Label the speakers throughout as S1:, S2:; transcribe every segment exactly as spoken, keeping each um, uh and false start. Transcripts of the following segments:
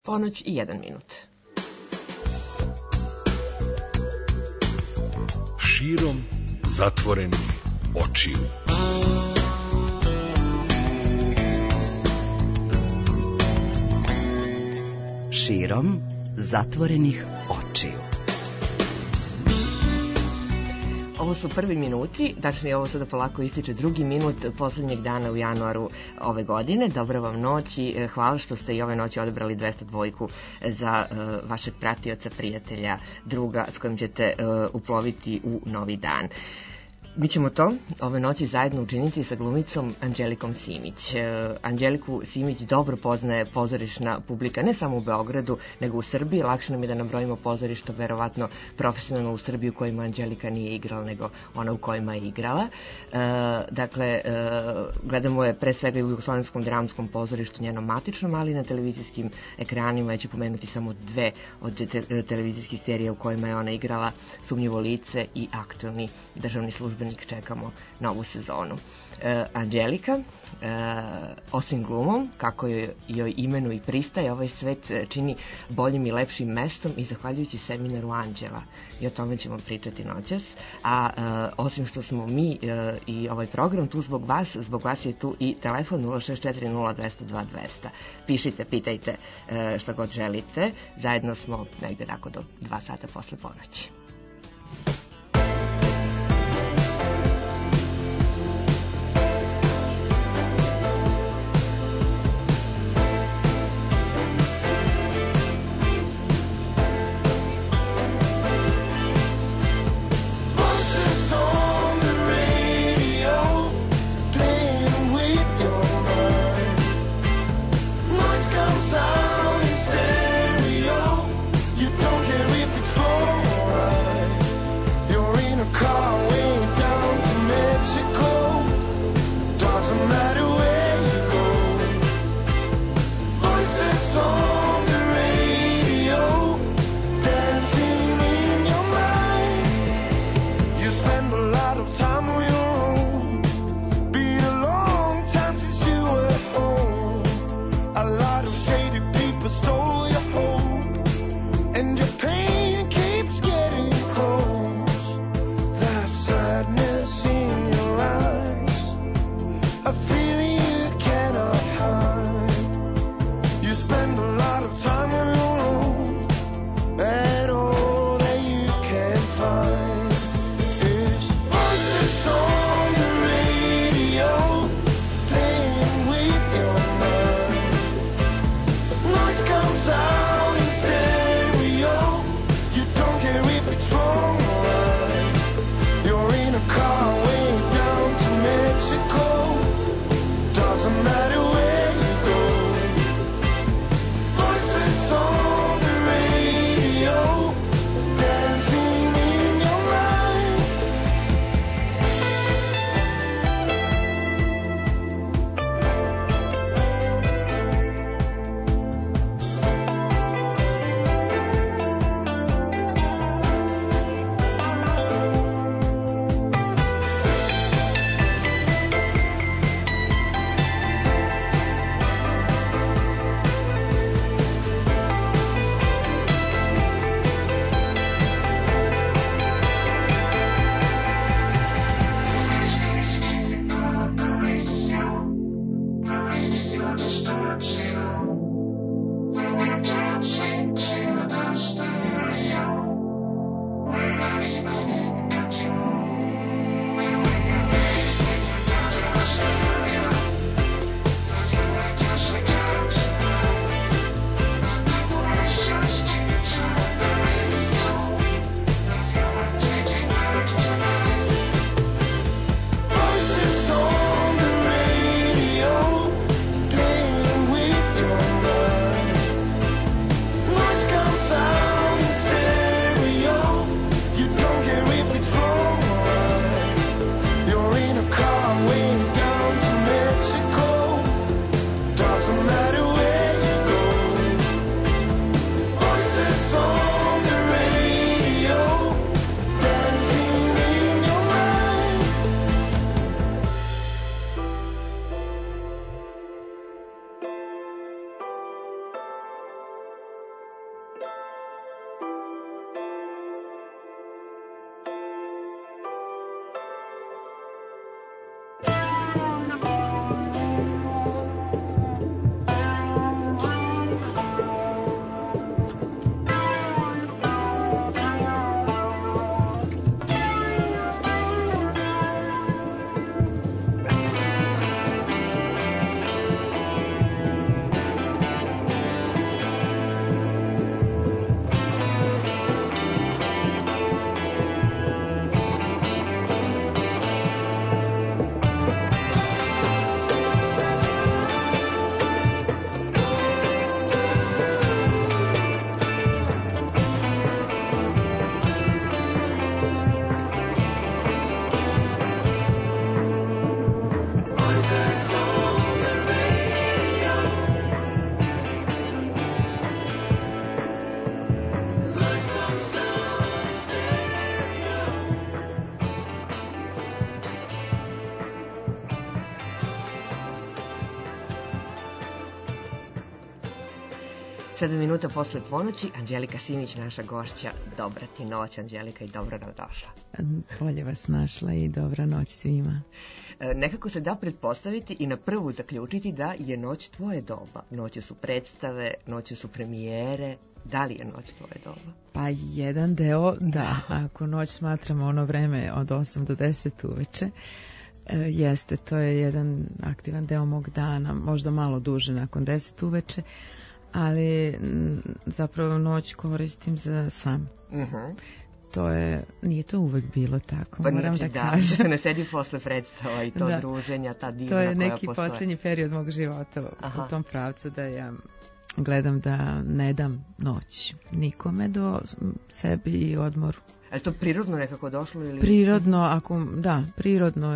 S1: Ponoć i jedan minut.
S2: Širom zatvorenih očiju.
S3: Širom zatvorenih očiju.
S1: Ovo su prvi minuti, tačnije ovo sada polako ističe drugi minut poslednjeg dana u januaru ove godine. Dobra vam noć i hvala što ste i ove noći odabrali dvesta dva za uh, vašeg pratioca, prijatelja, druga s kojim ćete uh, uploviti u novi dan. Mi ćemo to ove noći zajedno učiniti sa glumicom Anđelikom Simić. E, Anđeliku Simić dobro poznaje pozorišna publika, ne samo u Beogradu, nego u Srbiji. Lakše nam je da nabrojimo pozorišta, verovatno profesionalno u Srbiji u kojima Anđelika nije igrala, nego ona u kojima je igrala. E, dakle, e, gledamo je pre svega i u Jugoslovenskom dramskom pozorištu, njenom matičnom, ali i na televizijskim ekranima. Ja ću pomenuti samo dve od te, televizijskih serija u kojima je ona igrala: Sumnjivo lice i Aktuelni državni službenik. Čekamo novu sezonu. E, Anđelika, e, osim glumom, kako joj, joj imenu i pristaje, ovaj svet čini boljim i lepšim mestom i zahvaljujući seminaru Anđela. I o tome ćemo pričati noćas. A e, osim što smo mi e, i ovaj program tu zbog vas, zbog vas je tu i telefon nula šest četiri nula dva zero dva dvesta. Pišite, pitajte e, šta god želite. Zajedno smo negde tako do dva sata posle ponoći. sedam minuta posle ponoći, Anđelika Simić, naša gošća. Dobra ti noć, Anđelika, i dobro nam došla.
S4: Bolje vas našla i dobra noć svima.
S1: Nekako se da pretpostaviti i na prvu zaključiti da je noć tvoje doba. Noću su predstave, noću su premijere. Da li je noć tvoje doba?
S4: Pa jedan deo, da. Ako noć smatramo ono vreme od osam do deset uveče, jeste, to je jedan aktivan deo mog dana, možda malo duže nakon deset uveče, ali zapravo noć koristim za san. Uh-huh. To je, nije to uvek bilo tako,
S1: pa
S4: moram
S1: znači,
S4: da,
S1: da kažem. Da, ne sedi posle predstava i to da. druženja, ta divna koja postoje.
S4: To je neki posljednji period mog života Aha. u tom pravcu da ja gledam da ne dam noć nikome do sebi i odmoru.
S1: Je to prirodno nekako došlo? Ili?
S4: Prirodno, ako, da, prirodno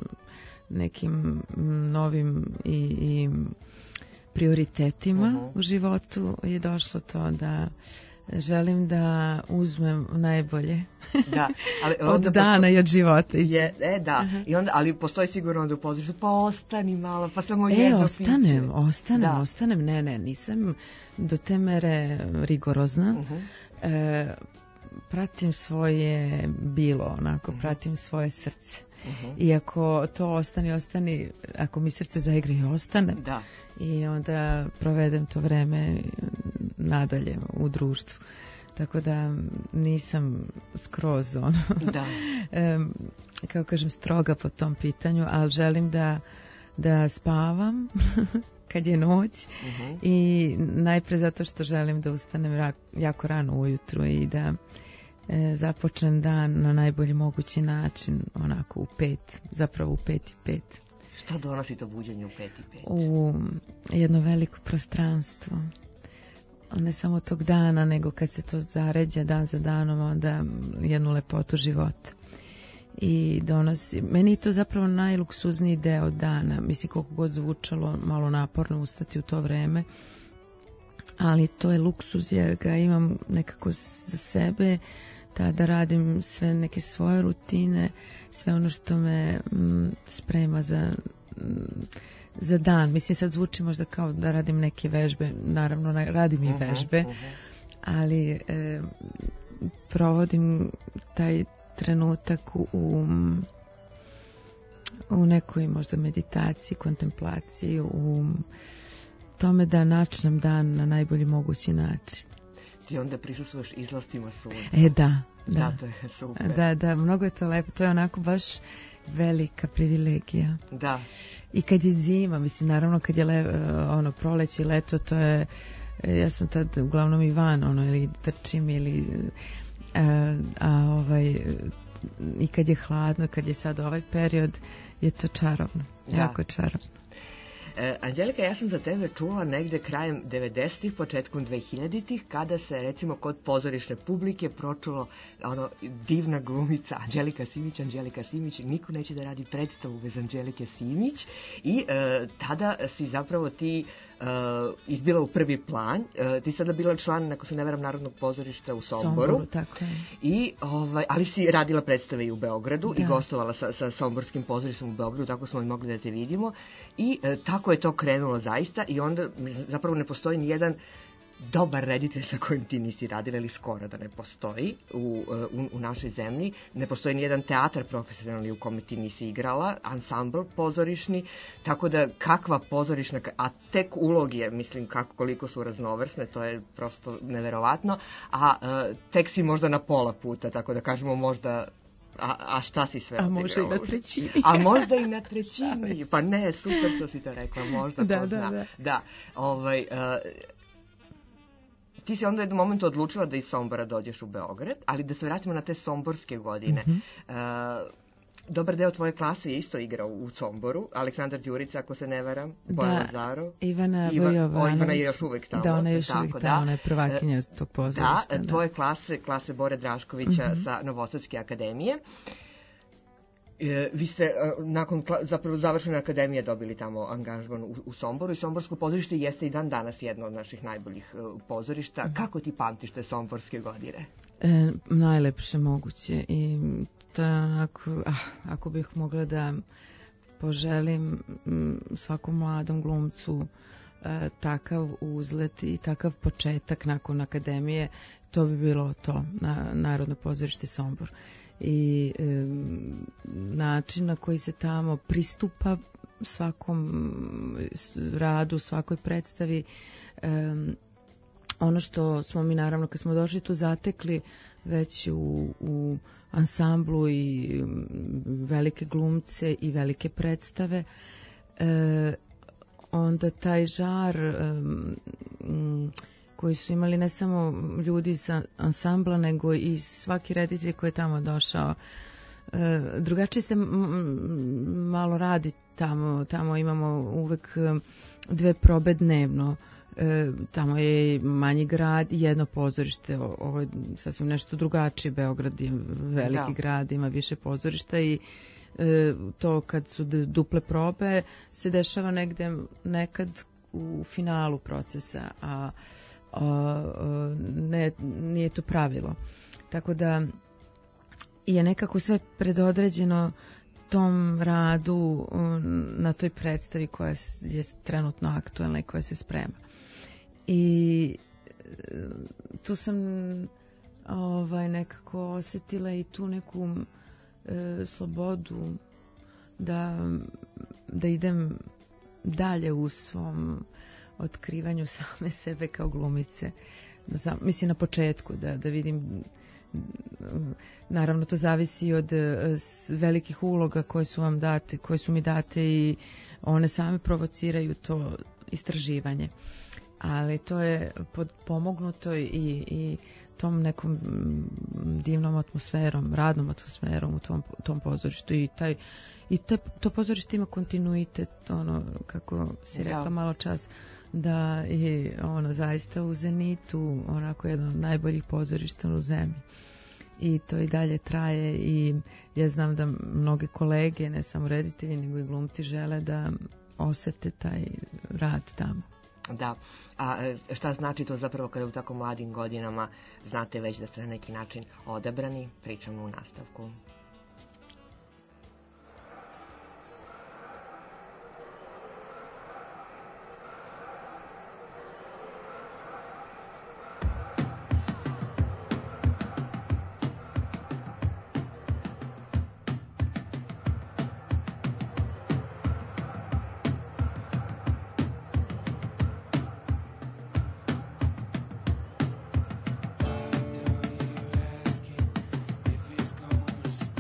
S4: nekim novim i, i prioritetima uh-huh. u životu je došlo to da želim da uzmem najbolje da, ali od dana posto... i od života.
S1: Je, e, da, uh-huh. I onda, ali postoji sigurno onda u pozorištu, pa ostani malo, pa samo
S4: e,
S1: jedno
S4: ostanem,
S1: piće.
S4: ostanem, da. ostanem, ne, ne, nisam do te mere rigorozna. Uh-huh. E, pratim svoje bilo, onako, uh-huh. pratim svoje srce. Uh-huh. I ako to ostani, ostani, ako mi srce zaigra i ostane,
S1: da.
S4: I onda provedem to vreme nadalje u društvu. Tako da nisam skroz ono,
S1: da.
S4: um, kako kažem, stroga po tom pitanju, ali želim da, da spavam kad je noć uh-huh. i najpre zato što želim da ustanem jako rano ujutru i da e, započnem dan na najbolji mogući način, onako u pet, zapravo u pet i pet.
S1: Šta donosi to buđenje u pet i pet?
S4: U jedno veliko prostranstvo. Ne samo tog dana, nego kad se to zaređa dan za danom, onda jednu lepotu života. I donosi, meni je to zapravo najluksuzniji deo dana. Mislim, koliko god zvučalo malo naporno ustati u to vreme, ali to je luksuz jer ga imam nekako za sebe, da radim sve neke svoje rutine, sve ono što me m, sprema za, m, za dan. Mislim, sad zvuči možda kao da radim neke vežbe, naravno radim i vežbe, uh-huh, uh-huh. ali e, provodim taj trenutak u, u nekoj možda meditaciji, kontemplaciji, u tome da načnem dan na najbolji mogući način.
S1: Ti onda prisustvuješ izlastima sunca.
S4: E, da, da.
S1: Da, to je super.
S4: Da, da, mnogo je to lepo. To je onako baš velika privilegija.
S1: Da.
S4: I kad je zima, mislim, naravno kad je le, ono, proleće i leto, to je, ja sam tad uglavnom i van, ono, ili trčim, ili, a, a ovaj, i kad je hladno, kad je sad ovaj period, je to čarobno, da. Jako čarobno.
S1: E, Anđelika, ja sam za tebe čula negde krajem devedesetih, početkom dvehiljaditih, kada se recimo kod pozorišne publike pročulo ono, divna glumica Anđelika Simić, Anđelika Simić, niko neće da radi predstavu bez Anđelike Simić i e, tada si zapravo ti Uh, izbila u prvi plan. Uh, ti sada bila član, ako se ne veram, Narodnog pozorišta u Somboru.
S4: Somboru, tako je.
S1: I, ovaj, ali si radila predstave i u Beogradu da. I gostovala sa, sa Somborskim pozorištem u Beogradu, tako smo i mogli da te vidimo. I uh, tako je to krenulo zaista i onda zapravo ne postoji ni jedan dobar reditelj sa kojim ti nisi radila ili skoro da ne postoji u, u, u našoj zemlji. Ne postoji ni jedan teatar profesionalni u kome ti nisi igrala, ansambl pozorišni, tako da kakva pozorišna, a tek uloge, mislim kako koliko su raznovrsne, to je prosto neverovatno, a uh, tek si možda na pola puta, tako da kažemo možda A, a šta si sve?
S4: A može i na trećini.
S1: A možda i na trećini. Pa ne, super što si to rekla, možda
S4: da,
S1: ko zna.
S4: Da, da.
S1: Da, ovaj... Uh, ti si onda jednom momentu odlučila da iz Sombora dođeš u Beograd, ali da se vratimo na te somborske godine. Mm-hmm. Uh, dobar deo tvoje klase je isto igrao u Somboru. Aleksandar Đurica, ako se ne varam, Bojan Lazarov.
S4: Ivana
S1: Iva,
S4: Vojovanović.
S1: Ivana je još uvek tamo.
S4: Da, ona je još uvek tamo, da. Ona je prvakinja uh, tog pozorišta.
S1: Da, da, tvoje klase, klase Bore Draškovića mm-hmm. sa Novosadske akademije. E, vi ste nakon zapravo završene akademije dobili tamo angažman u, u Somboru i Somborsko pozorište jeste i dan danas jedno od naših najboljih uh, pozorišta. Kako ti pamtiš te somborske godine?
S4: E, najlepše moguće i to je onako, ah, ako bih mogla da poželim m, svakom mladom glumcu e, takav uzlet i takav početak nakon akademije, to bi bilo to, na, Narodno pozorište Sombor. I e, način na koji se tamo pristupa svakom radu, svakoj predstavi, e, ono što smo mi naravno kad smo došli tu zatekli već u, u ansamblu i velike glumce i velike predstave, e, onda taj žar e, koji su imali ne samo ljudi iz ansambla, nego i svaki reditelj koji je tamo došao. E, drugačije se malo radi tamo, tamo imamo uvek dve probe dnevno. E, tamo je manji grad i jedno pozorište. O, ovo je sasvim nešto drugačije. Beograd je veliki da. grad, ima više pozorišta i e, to kad su duple probe se dešava negde nekad u finalu procesa, a, a, a ne, nije to pravilo. Tako da je nekako sve predodređeno tom radu na toj predstavi koja je trenutno aktuelna i koja se sprema. I tu sam ovaj, nekako osjetila i tu neku e, slobodu da, da idem dalje u svom otkrivanju same sebe kao glumice. Mislim na početku da, da vidim, naravno to zavisi od velikih uloga koje su vam date, koje su mi date i one same provociraju to istraživanje. Ali to je pomognuto i, i tom nekom divnom atmosferom, radnom atmosferom u tom, tom pozorištu i taj i te, to pozorište ima kontinuitet, ono kako si rekla da. malo čas, da je ono zaista u zenitu, onako jedno od najboljih pozorišta u zemlji. I to i dalje traje i ja znam da mnoge kolege, ne samo reditelji, nego i glumci žele da osete taj rad tamo.
S1: Da, a šta znači to zapravo kada u tako mladim godinama znate već da ste na neki način odabrani? Pričamo u nastavku.
S5: If he's gonna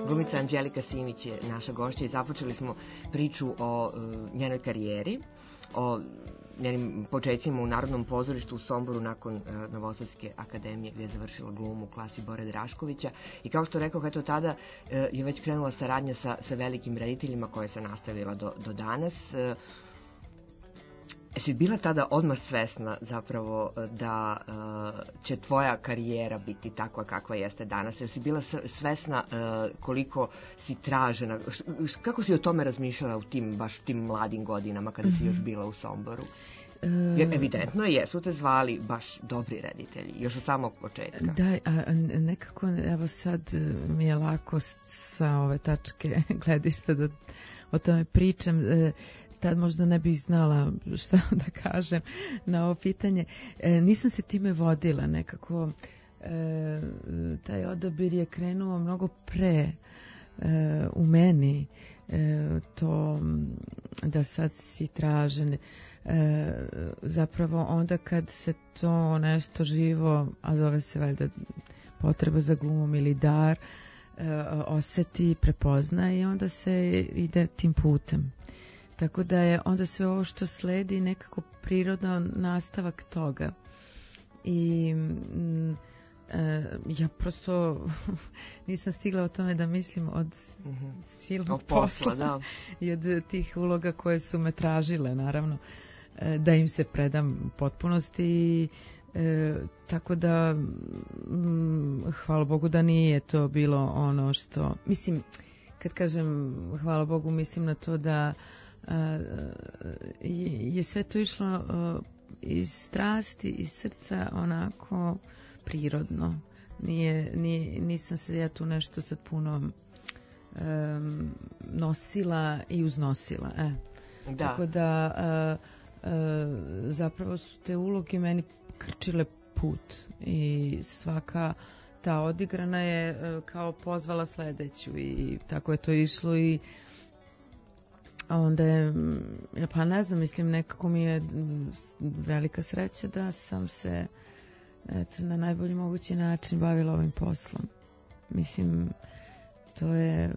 S1: Glumica Anđelika Simić je naša gošća i započeli smo priču o uh, njenoj karijeri, o njenim početcima u Narodnom pozorištu u Somboru nakon uh, Novosadske akademije gdje je završila glumu u klasi Bore Draškovića i kao što rekao, eto tada uh, je već krenula saradnja sa, sa velikim rediteljima koja se nastavila do, do danas. Uh, Jesi bila tada odmah svesna zapravo da uh, će tvoja karijera biti takva kakva jeste danas? Jesi bila svesna uh, koliko si tražena? Š, kako si o tome razmišljala u tim, baš tim mladim godinama kada si još bila u Somboru? Jer evidentno jesu te zvali baš dobri reditelji, još od samog početka.
S4: Da, a nekako, evo sad mi je lako sa ove tačke gledišta da o tome pričam. Tad možda ne bih znala šta da kažem na ovo pitanje. E, nisam se time vodila nekako. E, taj odabir je krenuo mnogo pre e, u meni. E, to da sad si tražen. E, zapravo onda kad se to nešto živo, a zove se valjda potreba za glumom ili dar, e, oseti, prepozna i onda se ide tim putem. Tako da je onda sve ovo što sledi nekako prirodno nastavak toga. I m, e, ja prosto nisam stigla o tome da mislim od mm-hmm. silnog posla, posla da. I od tih uloga koje su me tražile, naravno, e, da im se predam u potpunosti. E, tako da m, hvala Bogu da nije to bilo ono što... Mislim, kad kažem hvala Bogu, mislim na to da Uh, je sve to išlo uh, iz strasti, iz srca, onako prirodno. Nije, nije, nisam se ja tu nešto sad puno um, nosila i uznosila. E. Da. Tako da uh, uh, zapravo su te uloge meni krčile put i svaka ta odigrana je uh, kao pozvala sledeću i tako je to išlo i onda je, pa ne znam, mislim, nekako mi je velika sreća da sam se eto, na najbolji mogući način bavila ovim poslom. Mislim, to je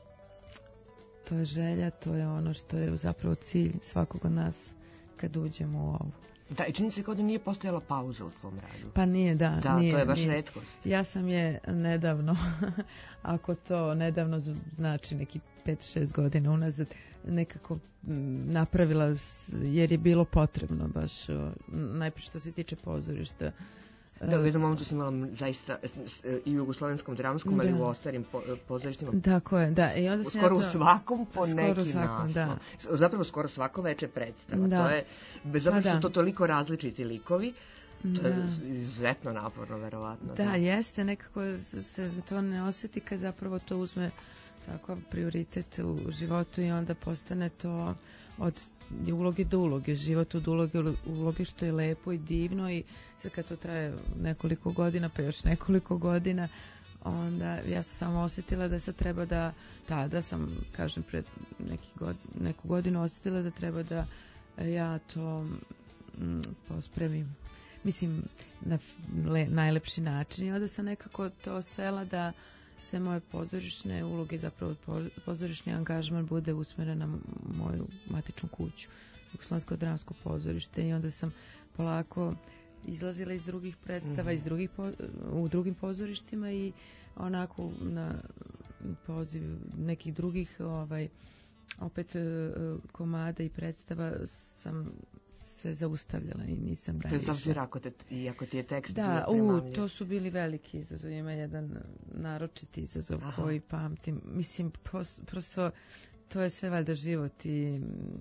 S4: to je želja, to je ono što je zapravo cilj svakog od nas kad uđemo u ovo.
S1: Da, i čini se kao da nije postojala pauza u tvom radu.
S4: Pa nije, da.
S1: Da,
S4: nije,
S1: to je baš
S4: nije.
S1: retkost.
S4: Ja sam je nedavno, ako to nedavno znači neki pet šest godina unazad, nekako napravila, jer je bilo potrebno baš, najprije što se tiče pozorišta.
S1: Da, u jednom momentu sam imala zaista i u Jugoslovenskom dramskom, ali i u ostarim po, pozorištima.
S4: Tako je, da. I onda sam
S1: skoro
S4: ja to,
S1: u svakom po
S4: skoro
S1: neki
S4: svakom,
S1: naslov. Da. Zapravo skoro svako veče predstava.
S4: Da.
S1: To je, bez obzira što
S4: da.
S1: to toliko različiti likovi, to
S4: da.
S1: je izuzetno naporno, verovatno.
S4: Da, da, jeste, nekako se to ne osjeti kad zapravo to uzme tako prioritet u životu i onda postane to od uloge do uloge, život od uloge u uloge, što je lepo i divno i sad kad to traje nekoliko godina, pa još nekoliko godina, onda ja sam samo osjetila da sad treba da, tada sam, kažem, pred neki god, neku godinu osjetila da treba da ja to mm, pospremim. Mislim, na le, najlepši način i onda sam nekako to svela da sve moje pozorišne uloge, zapravo pozorišni angažman bude usmeren na moju matičnu kuću, Jugoslovensko dramsko pozorište, i onda sam polako izlazila iz drugih predstava, mm-hmm. iz drugih po, u drugim pozorištima i onako na poziv nekih drugih ovaj opet komada i predstava sam se zaustavljala i nisam dalje išla. Bez obzira ako, te, ako ti je tekst da, u, to su bili veliki izazov. Ima jedan naročiti izazov Aha. koji pamtim. Mislim, pos, prosto to je sve valjda život i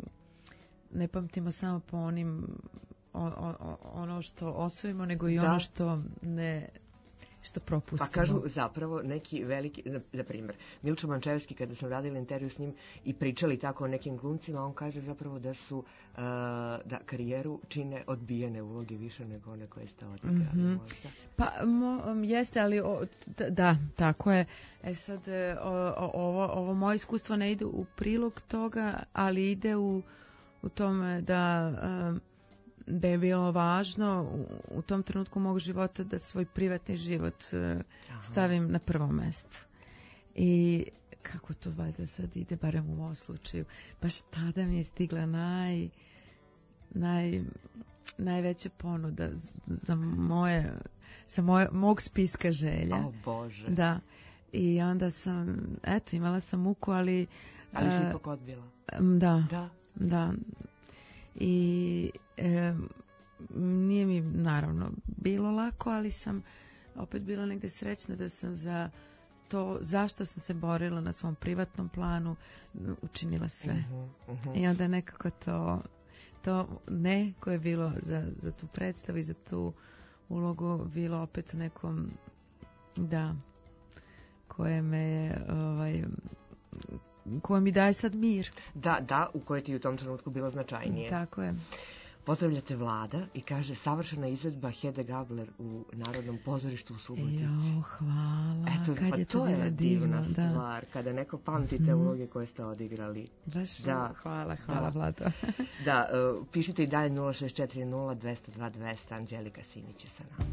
S4: ne pamtimo samo po onim o, o, ono što osvojimo, nego i da. ono što ne što propustimo.
S1: Pa kažu zapravo neki veliki, za primjer, Milčo Mančevski, kada sam radila intervju s njim i pričali tako o nekim glumcima, on kaže zapravo da su, uh, da karijeru čine odbijene uloge više nego one koje ste odigrali. Mm-hmm.
S4: Pa mo, jeste, ali o, da, tako je. E sad, o, o, ovo, ovo moje iskustvo ne ide u prilog toga, ali ide u, u tome da... Um, da je bilo važno u, u tom trenutku mog života da svoj privatni život uh, stavim na prvo mesto. I kako to valjda sad ide, barem u mom slučaju, baš tada mi je stigla naj, naj, najveća ponuda za moje, sa moje, mog spiska želja.
S1: O Bože.
S4: Da. I onda sam, eto, imala sam muku, ali...
S1: Ali si ipak odbila.
S4: Da.
S1: Da.
S4: Da. I e, nije mi, naravno, bilo lako, ali sam opet bila negde srećna da sam za to zašto sam se borila na svom privatnom planu učinila sve.
S1: Uh-huh, uh-huh.
S4: I onda nekako to, to ne koje je bilo za, za tu predstavu i za tu ulogu bilo opet u nekom, da, koje me, ovaj, koje mi daje sad mir.
S1: Da, da, u kojoj ti u tom trenutku bilo značajnije.
S4: Tako je.
S1: Pozdravljate Vlada i kaže savršena izvedba Hede Gabler u Narodnom pozorištu u Subotici.
S4: Jo, hvala.
S1: Eto,
S4: kad
S1: pa
S4: je to,
S1: to je
S4: bilo
S1: divna
S4: divno,
S1: stvar,
S4: da.
S1: kada neko pamti te uloge koje ste odigrali.
S4: Baš,
S1: da.
S4: Hvala, hvala
S1: da.
S4: Vlado.
S1: Da, uh, pišite i dalje nula šest četiri nula dva zero dva dva zero zero, Anđelika Simić je sa nama.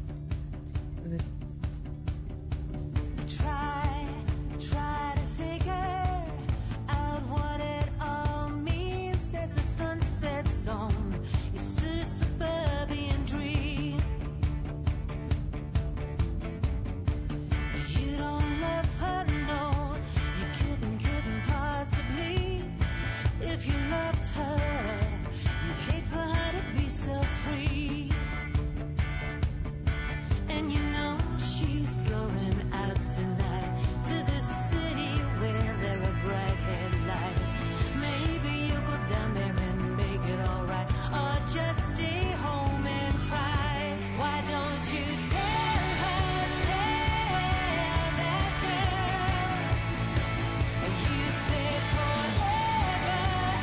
S5: Try, try to figure out what it all means. There's a sunset song, it's a suburban dream. You don't love her, no, you couldn't, couldn't possibly. If you loved her, you'd hate for her to be so free. And you know she's going out tonight to the city where there are bright headlights. Maybe you'll go down there and make it alright, or just stay home and cry. Why don't you tell her, tell that girl you said forever,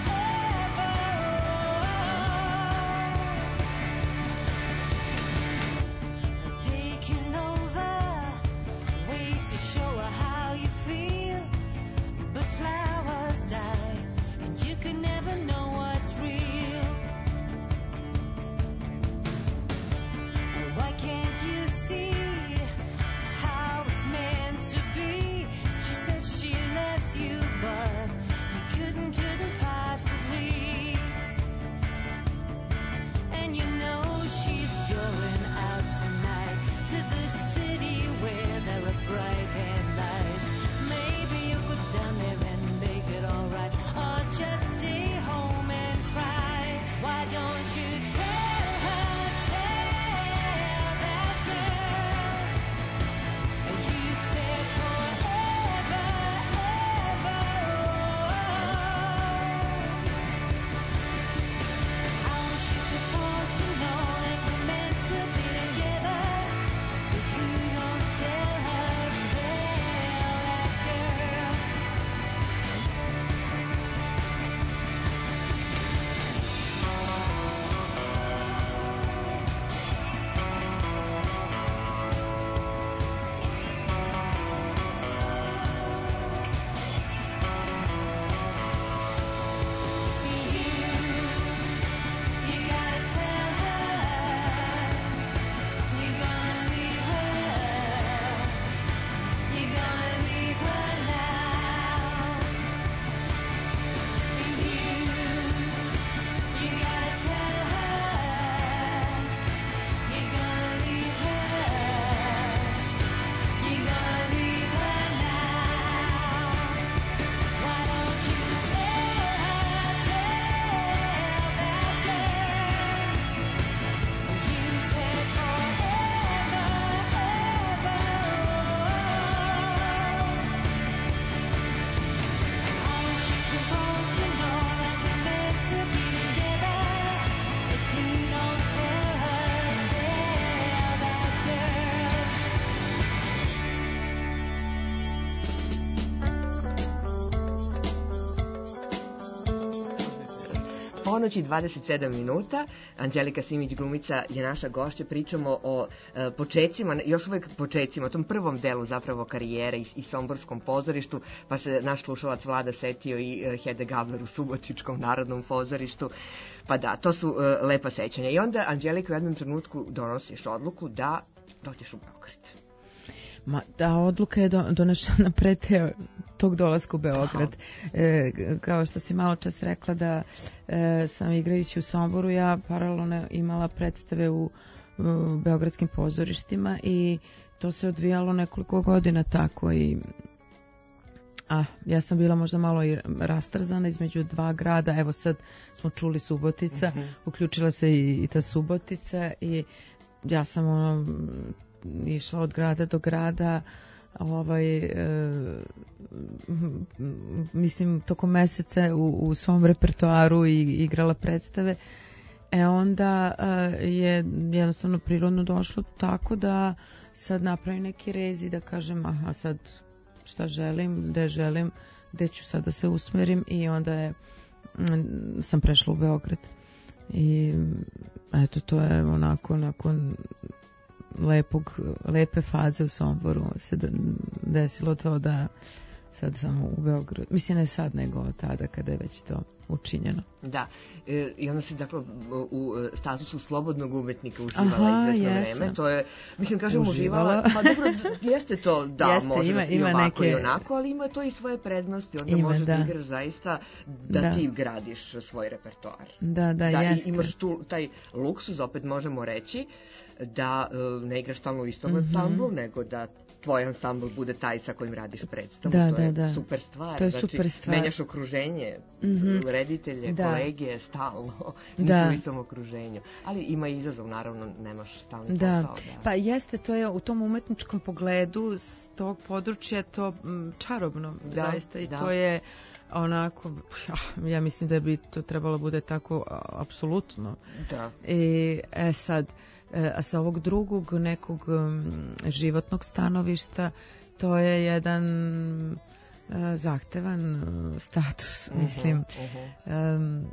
S5: ever. Taking over ways to show her how you feel, but flowers die and you can never know what's real. Why can't you see how it's meant to be? She says she loves you, but you couldn't, couldn't possibly. And you know she's going out tonight to the city where there are bright headlights. Maybe you'll go down there and make it alright, or just stay home and cry. Why don't you tell her, tell that girl you said forever, ever. How is she supposed to know that we're meant to be together if you don't tell her, tell that girl? You gotta tell her you're gonna leave her. You're gonna leave her now. You, you gotta tell her you're gonna leave her. You're gonna leave her now. Why don't you tell her, tell that girl you said forever, ever. How is she supposed to know that we're meant to be together if you don't tell her, tell that girl?
S1: Ponoć i dvadeset sedam minuta, Anđelika Simić glumica je naša gošća, pričamo o e, počecima, još uvek počecima, o tom prvom delu zapravo karijere i, i Somborskom pozorištu, pa se naš slušalac Vlada setio i e, Hede Gabler u Subotičkom narodnom pozorištu, pa da, to su e, lepa sećanja. I onda Anđelika u jednom trenutku donosiš odluku da dođeš u Beograd.
S4: Ma, da, odluka je do, donešena pre te, tog dolaska u Beograd. E, kao što si malo čas rekla da e, sam igrajući u Somboru, ja paralelno imala predstave u, u beogradskim pozorištima i to se odvijalo nekoliko godina tako i a, ja sam bila možda malo i rastrzana između dva grada. Evo sad smo čuli Subotica, mm-hmm. uključila se i, i ta Subotica i ja sam ono, išla od grada do grada, ovaj, e, mislim tokom meseca u, u svom repertoaru i igrala predstave. E onda e, je jednostavno prirodno došlo tako da sad napravim neki rez i da kažem aha sad šta želim, gde želim, gde ću sad da se usmerim i onda je, m, sam prešla u Beograd. I eto, to je onako nakon lepog, lepe faze u Somboru se desilo to da sad samo u Beogradu, mislim ne sad nego tada kada je već to učinjeno.
S1: Da, e, i onda si dakle u statusu slobodnog umetnika uživala Aha, izvesno jesam. vreme. To je, mislim kažem uživala, uživala pa dobro, jeste to, da, jeste, može ima, da ima i ovako neke... i onako, ali ima to i svoje prednosti, onda ima, možeš da. da igraš zaista da, da ti gradiš svoj repertoar.
S4: Da, da, da jeste.
S1: I imaš tu taj luksuz, opet možemo reći, da uh, ne igraš stalno u istom mm-hmm. ansamblu, nego da tvoj ansambl bude taj sa kojim radiš predstavu.
S4: Da,
S1: to
S4: da,
S1: je
S4: da.
S1: super stvar.
S4: To je
S1: znači,
S4: super stvar.
S1: Menjaš okruženje, mm-hmm. reditelje, da. kolege, stalno. Nisu
S4: da.
S1: u istom okruženju. Ali ima izazov, naravno, nemaš stalni
S4: da.
S1: posao. Da.
S4: Pa jeste, to je u tom umetničkom pogledu s tog područja to m, čarobno, da, zaista. I da. to je onako, ja, ja mislim da bi to trebalo bude tako a, apsolutno. Da. I e, sad, a sa ovog drugog nekog um, životnog stanovišta to je jedan uh, zahtevan uh, status, uh-huh, mislim. Uh-huh. Um,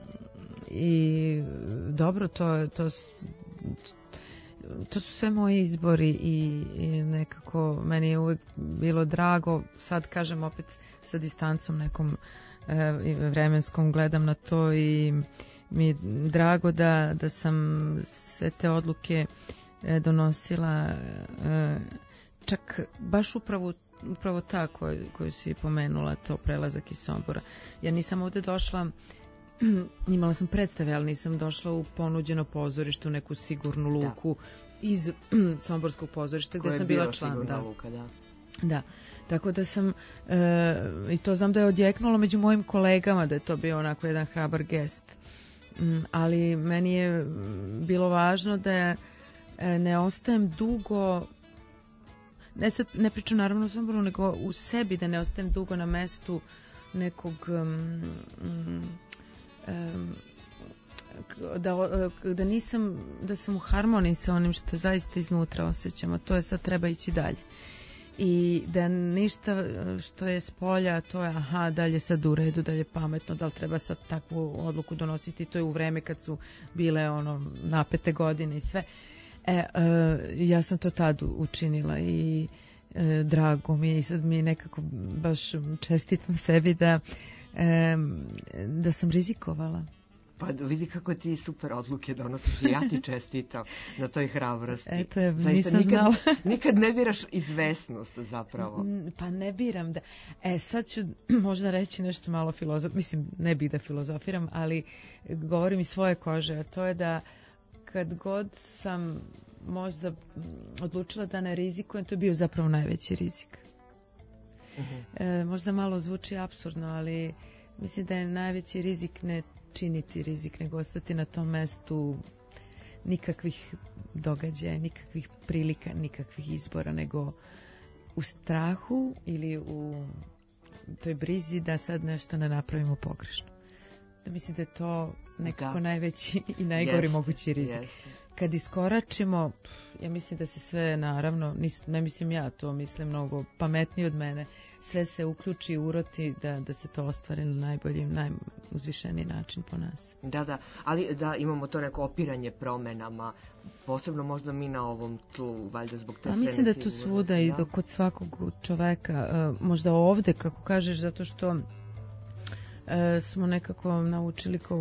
S4: I dobro, to, to, to su sve moji izbori i, i nekako meni je uvijek bilo drago, sad kažem opet sa distancom nekom uh, vremenskom gledam na to i mi je drago da, da sam sve te odluke e, donosila e, čak baš upravo, upravo ta koju, koju si pomenula, to prelazak iz Sombora. Ja nisam ovde došla, imala sam predstave, ali nisam došla u ponuđeno pozorište, u neku sigurnu luku da. iz Somborskog pozorišta gde sam bila član. Da. Luka, da. Da. Tako da sam e, i to znam da je odjeknulo među mojim kolegama, da je to bio onako jedan hrabar gest. Ali meni je bilo važno da ne ostajem dugo, ne, sad, ne pričam naravno u Somboru, nego u sebi, da ne ostajem dugo na mestu nekog um, um, da, da nisam, da sam u harmoniji sa onim što zaista iznutra osjećam, a to je sad treba ići dalje. I da ništa što je s polja, to je aha, dalje sad u redu, dalje pametno, da li treba sad takvu odluku donositi, to je u vreme kad su bile ono napete godine i sve. E, e, ja sam to tad učinila i e, drago mi je i sad mi nekako baš čestitam sebi da, e, da sam rizikovala.
S1: Pa vidi kako ti super odluke donosiš i ja ti čestitam na toj hrabrosti.
S4: Eto, nisam znala.
S1: Nikad ne biraš izvesnost zapravo.
S4: Pa ne biram da... E, sad ću možda reći nešto malo filozof... Mislim, ne bih da filozofiram, ali govorim iz svoje kože, a to je da kad god sam možda odlučila da ne rizikujem, to je bio zapravo najveći rizik. Uh-huh. E, možda malo zvuči apsurdno, ali mislim da je najveći rizik ne činiti rizik, nego ostati na tom mestu, nikakvih događaja, nikakvih prilika, nikakvih izbora, nego u strahu ili u toj brizi da sad nešto ne napravimo pogrešno. Da mislim da je to nekako da. najveći i najgori yes. mogući rizik. Yes. Kad iskoračimo, ja mislim da se sve, naravno, nis, ne mislim ja, to mislim mnogo pametniji od mene, sve se uključi i uroti da, da se to ostvari na najbolji, najuzvišeniji način po nas.
S1: Da, da, ali da imamo to neko opiranje promenama, posebno možda mi na ovom tlu, valjda zbog te sve
S4: mislim da tu svuda da. i do, kod svakog čoveka, uh, možda ovde, kako kažeš, zato što uh, smo nekako naučili kao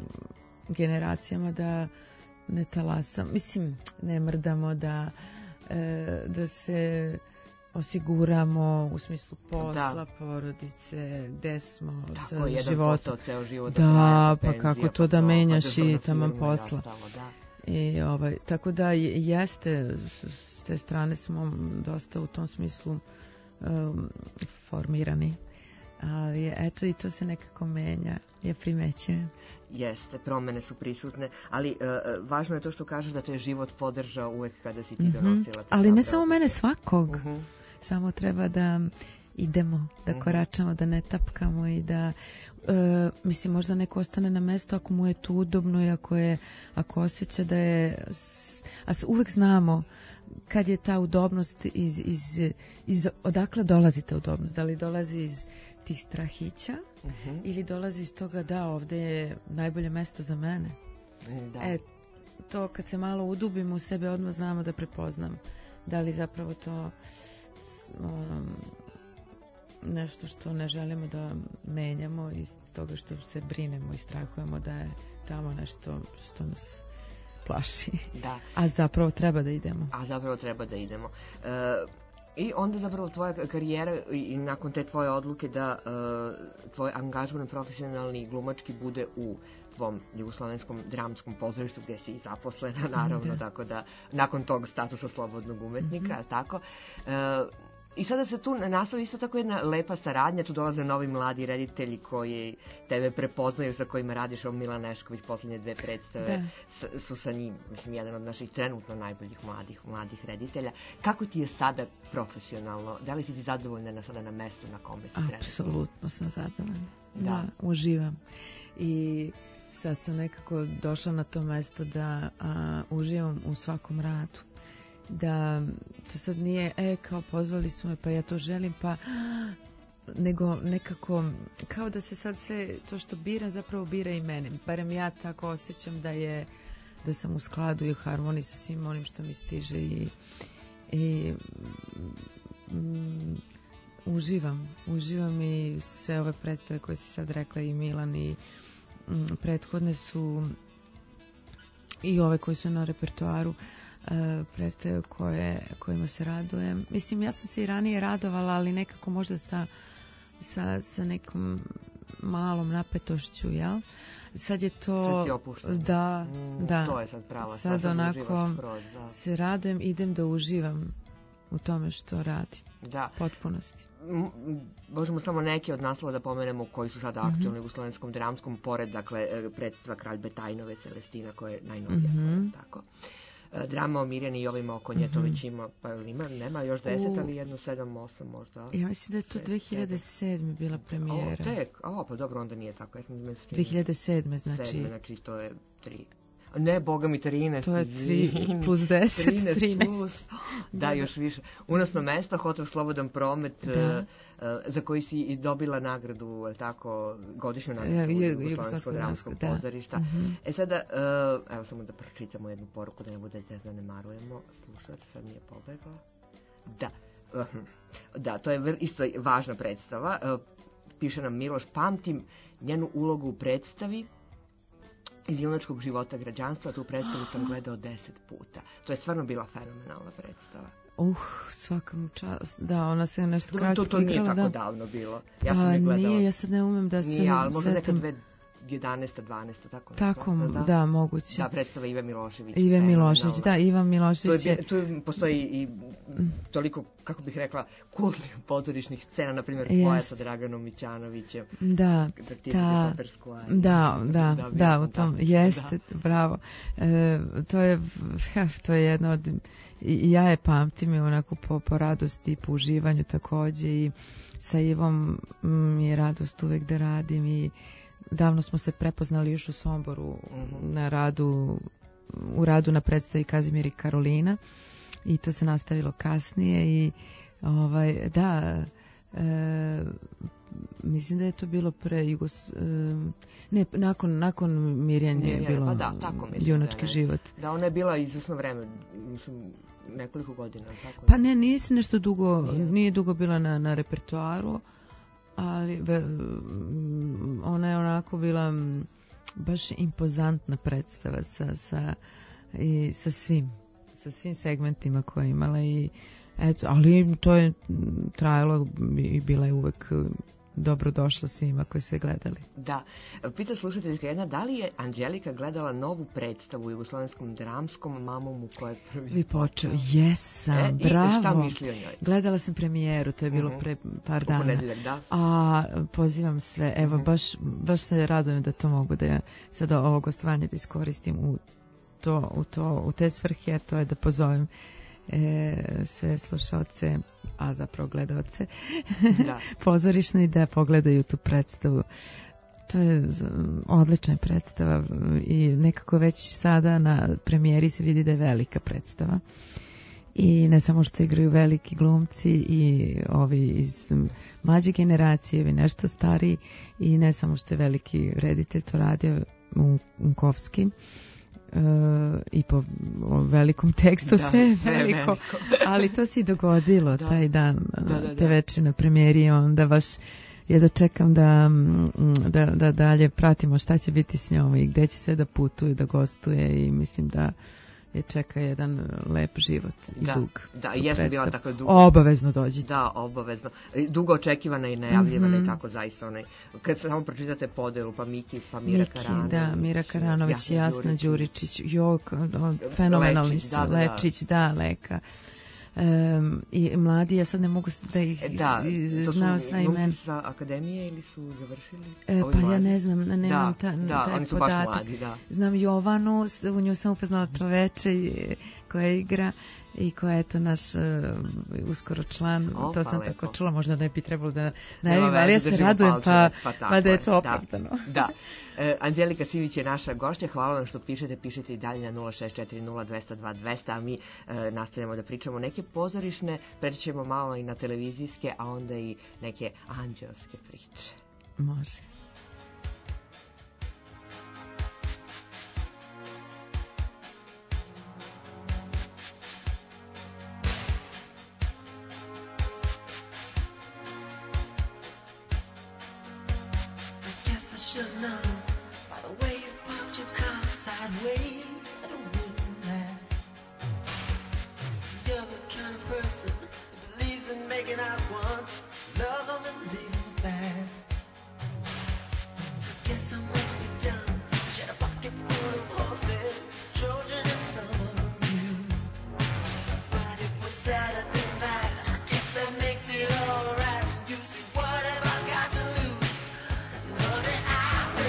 S4: generacijama da ne talasam, mislim, ne mrdamo, da e, da se osiguramo u smislu posla,
S1: Da.
S4: porodice, gde smo
S1: Tako,
S4: sa
S1: jedan
S4: životom.
S1: posao ceo život.
S4: Da,
S1: traje,
S4: pa kako
S1: penzija,
S4: to da
S1: pa
S4: menjaš
S1: državna
S4: i taman
S1: firma i
S4: posla.
S1: ostalo, da.
S4: I ovaj, tako da je- jeste, s- s te strane smo dosta u tom smislu um, formirani. Ali eto i to se nekako menja, ja primećujem.
S1: Jeste, promene su prisutne, ali e, e, važno je to što kažeš da te je život podržao uvek kada si ti
S4: Mhm.
S1: donosila. te
S4: Ali ne
S1: dobre
S4: samo
S1: odluke.
S4: mene, svakog.
S1: Mhm.
S4: Samo treba da idemo, da
S1: Mhm.
S4: koračamo, da ne tapkamo i da e, mislim možda neko ostane na mesto ako mu je tu udobno i ako je ako osjeća da je s- a s- uvek znamo kad je ta udobnost iz, iz, iz odakle dolazi ta udobnost, da li dolazi iz tih strahića
S1: Mhm.
S4: ili dolazi iz toga da ovde je najbolje mesto za mene.
S1: Da.
S4: E, to kad se malo udubimo u sebe odmah znamo da prepoznam da li zapravo to um, nešto što ne želimo da menjamo iz toga što se brinemo i strahujemo da je tamo nešto što nas plaši.
S1: Da.
S4: A zapravo treba da idemo.
S1: A zapravo treba da idemo. E, I onda zapravo tvoja karijera i, i nakon te tvoje odluke da e, tvoj angažman profesionalni i glumački bude u tvom jugoslovenskom dramskom pozorištu gdje si i zaposlena, naravno,
S4: Da.
S1: tako da nakon tog statusa slobodnog umetnika, tako. E, I sada se tu nastavi isto tako jedna lepa saradnja, tu dolaze novi mladi reditelji koji tebe prepoznaju, sa kojima radiš. Ovo Milan Nešković, posljednje dve predstave
S4: Da.
S1: s- su sa njim, mislim, jedan od naših trenutno najboljih mladih, mladih reditelja. Kako ti je sada profesionalno? Da li si ti zadovoljna na, sada na mestu na kome si trenutno?
S4: Apsolutno sam zadovoljna.
S1: Da.
S4: Da, uživam. I sad sam nekako došla na to mesto da a, uživam u svakom radu. Da to sad nije, e, kao pozvali su me, pa ja to želim, pa nego nekako, kao da se sad sve to što biram zapravo bira i mene. Barem ja tako osjećam da je, da sam u skladu i u harmoniji sa svim onim što mi stiže i, i mm, uživam, uživam i sve ove predstave koje si sad rekla i Milan i mm, prethodne su i ove koje su na repertoaru, e, predstave koje, kojima se radujem. Mislim, ja sam se i ranije radovala, ali nekako možda sa, sa, sa nekom malom napetošću, jel? Sad je
S1: Sad
S4: to...
S1: si opuštena.
S4: Da,
S1: Mm,
S4: da.
S1: To je sad prava.
S4: Sad
S1: sad
S4: onako
S1: uživaš skroz, da.
S4: se radujem, idem da uživam u tome što radim.
S1: Da.
S4: Potpunosti.
S1: M- m- možemo samo neke od naslova da pomenemo koji su sada aktualni u jugoslovenskom dramskom, pored, dakle, e, predstava Kralj Betajnove, Celestina, koja je najnovija,
S4: Mhm.
S1: tako. E, Drama o Mirjani i Jovima Okonjetović ima, pa ima, nema još deset,
S4: U-
S1: ali jedno sedam, osam možda.
S4: Ja mislim da je to
S1: Šest,
S4: dve hiljade sedme bila
S1: O,
S4: premijera.
S1: tek, o, pa dobro, onda nije tako. Ja sam mislila
S4: dve hiljade sedme,
S1: sedme,
S4: znači
S1: znači to je tri. Ne, boga mi, trinaest.
S4: to je tri
S1: izvini.
S4: plus deset,
S1: trinaest
S4: trinaest.
S1: plus. Da, još više. Unosno mesto, hotel Slobodan promet,
S4: Da.
S1: e, e, za koji si i dobila nagradu, je tako, godišnju
S4: Ja,
S1: nagradu
S4: ju-
S1: Jugoslovenskog
S4: Jugoslovenskog
S1: dramskog
S4: dramskog, da.
S1: pozorišta.
S4: Mhm.
S1: E sada, e, evo samo da pročitamo jednu poruku, da ne bude da zanemarujemo. Slušajte, sad mi je pobegla. Da. Ahm, Da, to je vr- isto važna predstava. E, Piše nam Miloš, pamtim njenu ulogu u predstavi iz junačkog života građanstva. Tu predstavu sam gledao deset puta. To je stvarno bila fenomenalna predstava.
S4: Uh, svakam čast. Da, ona se nešto
S1: Dobro,
S4: kratko
S1: to, to nije
S4: igrala,
S1: tako
S4: da.
S1: davno bilo. Ja sam
S4: A,
S1: je gledala.
S4: nije, ja sad ne umem da se
S1: Nije, ali možda neka
S4: setim.
S1: dve jedanaesta, dvanaesta, tako nešto.
S4: Tako, da, moguće.
S1: Da, predstava Ive Milošević.
S4: Ive Milošević,
S1: fenomenalna.
S4: da, Ivan
S1: Tu, je,
S4: Milošević je...
S1: bi- tu je- postoji i toliko, kako bih rekla, kultnih pozorišnih scena, na primjer tvoja
S4: Jest.
S1: sa Draganom Mićanovićem.
S4: Da,
S1: Da ti
S4: ta,
S1: ideš opersku ariju.
S4: da, da,
S1: bio
S4: da, u
S1: sam
S4: tom,
S1: tako.
S4: jeste, bravo. E, to je, to je jedno od, i ja je pamtim i onako po, po radosti i po uživanju takođe i sa Ivom mi je radost uvek da radim i davno smo se prepoznali još u Somboru
S1: Mhm.
S4: na radu, u radu na predstavi Kazimir i Karolina i to se nastavilo kasnije i ovaj, da, e, mislim da je to bilo pre Jugos... e, ne, nakon, nakon Mirjanje je
S1: Mirjane,
S4: bilo
S1: pa da, tako mislim
S4: junački
S1: da ne.
S4: život.
S1: Da, ona je bila izvesno vreme, mislim, nekoliko godina, tako?
S4: Pa ne, nije se nešto dugo,
S1: Nije.
S4: nije dugo bila na, na repertoaru, ali ve, mm, ona je onako bila mm, baš impozantna predstava sa, sa, i, sa svim. sa svim segmentima koje je imala i eto, ali to je trajalo i bila je uvek dobro došla svima koji su je gledali.
S1: Da. Pita slušateljka jedna, da li je Anđelika gledala novu predstavu u jugoslovenskom dramskom Mamom u kojoj prvi...
S4: Vi počeo, jesam,
S1: e,
S4: bravo.
S1: I šta misli o njoj?
S4: Gledala sam premijeru, to je bilo
S1: uh-huh.
S4: pre par
S1: U
S4: dana.
S1: ponedeljak, da.
S4: A pozivam sve, evo, uh-huh. baš, baš se radujem da to mogu da ja sad ovo gostovanje da iskoristim u to, u to, u te svrhe, to je da pozovem E, sve slušalce, a zapravo gledalce
S1: da.
S4: pozorišne i da pogledaju tu predstavu. To je odlična predstava i nekako već sada na premijeri se vidi da je velika predstava i ne samo što igraju veliki glumci i ovi iz mlađe generacije i nešto stariji i ne samo što je veliki reditelj to radio Unkovski Uh, i po velikom tekstu, da, sve je sve veliko, veliko. Ali to se i dogodilo da. taj dan, da, da, te da. večer na premijeri, onda baš je da čekam da, da, da dalje pratimo šta će biti s njom i gde će se da putuje, da gostuje i mislim da je čeka jedan lep život i
S1: da,
S4: dug.
S1: Da, jeste bila tako dugo.
S4: Obavezno dođite.
S1: Da, obavezno. Dugo očekivana i najavljivana
S4: mm-hmm.
S1: i tako zaista onaj. Kad samo pročitate podelu, pa Miki, pa Mira
S4: Miki,
S1: Karanović.
S4: da, Mira Karanović, Jasna Đuričić, Jok, fenomenalni su, da, da, Lečić, da, Leka. Um, i mladi, ja sad ne mogu da ih
S1: da,
S4: znam sva imena.
S1: Da, to su sa akademije ili su završili?
S4: E, pa mladi? Ja ne znam, nemam
S1: da,
S4: ta,
S1: da,
S4: taj
S1: oni su
S4: podatak.
S1: Baš mladi, da.
S4: Znam Jovanu, u nju sam upoznala proveče koja igra i koja je to naš uh, uskoro član,
S1: o,
S4: to
S1: pa
S4: sam
S1: lepo.
S4: Tako čula, možda ne bi trebalo da najavim, ali ja se radujem pa,
S1: pa,
S4: pa da je to opravdano.
S1: Da, da. E, Anđelika Simić je naša gošća, hvala vam što pišete, pišete i dalje na nula šest četiri nula dva zero dva dva zero zero, a mi e, nastavljamo da pričamo neke pozorišne, prećemo malo i na televizijske, a onda i neke anđelske priče.
S4: Može.
S6: Should know by the way you popped your car sideways that it wouldn't last. You're the kind of person that believes in making out once, love them and leaving fast. I guess I must be done. Shed a pocket full of horses, Trojan and some of them used. But it was Saturday night. I guess that makes it alright. You see, what have I got to lose? Honey, I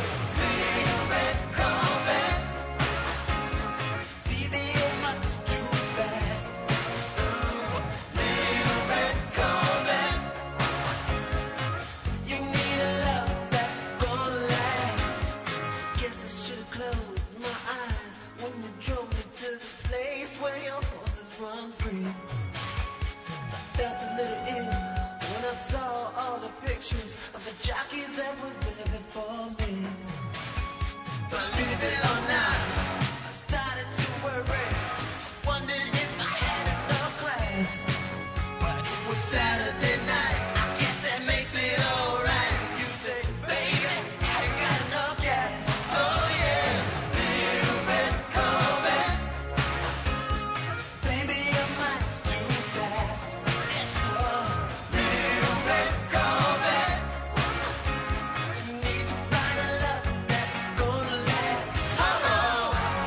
S6: of the jockeys that were there before me. Believe it or not, I started to worry, wondered if I had enough class. But it was Saturday night, I guess that makes it alright. You say, baby, I ain't got enough gas. Oh yeah, little red Corvette. Baby, your mind's too fast. Yes, you are. Little red Corvette. Need to find a love that's gonna last. Oh, oh.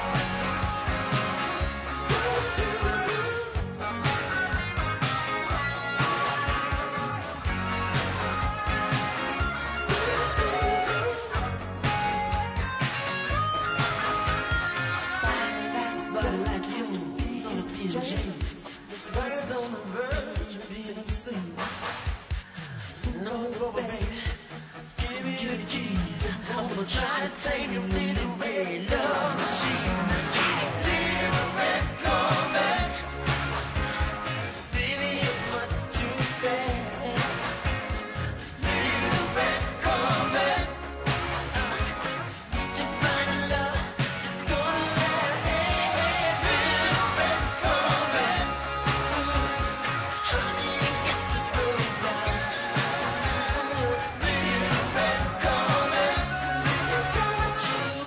S6: But like you, he's on a P J. He's on the verge of being obscene. No, baby, give me the keys. I'm gonna try to take a little red love machine. Little red Corvette. Baby, you're much too fast. Little red Corvette. To find a love that's gonna last. Little red Corvette. Honey, you got to slow down. Little red Corvette. You got what you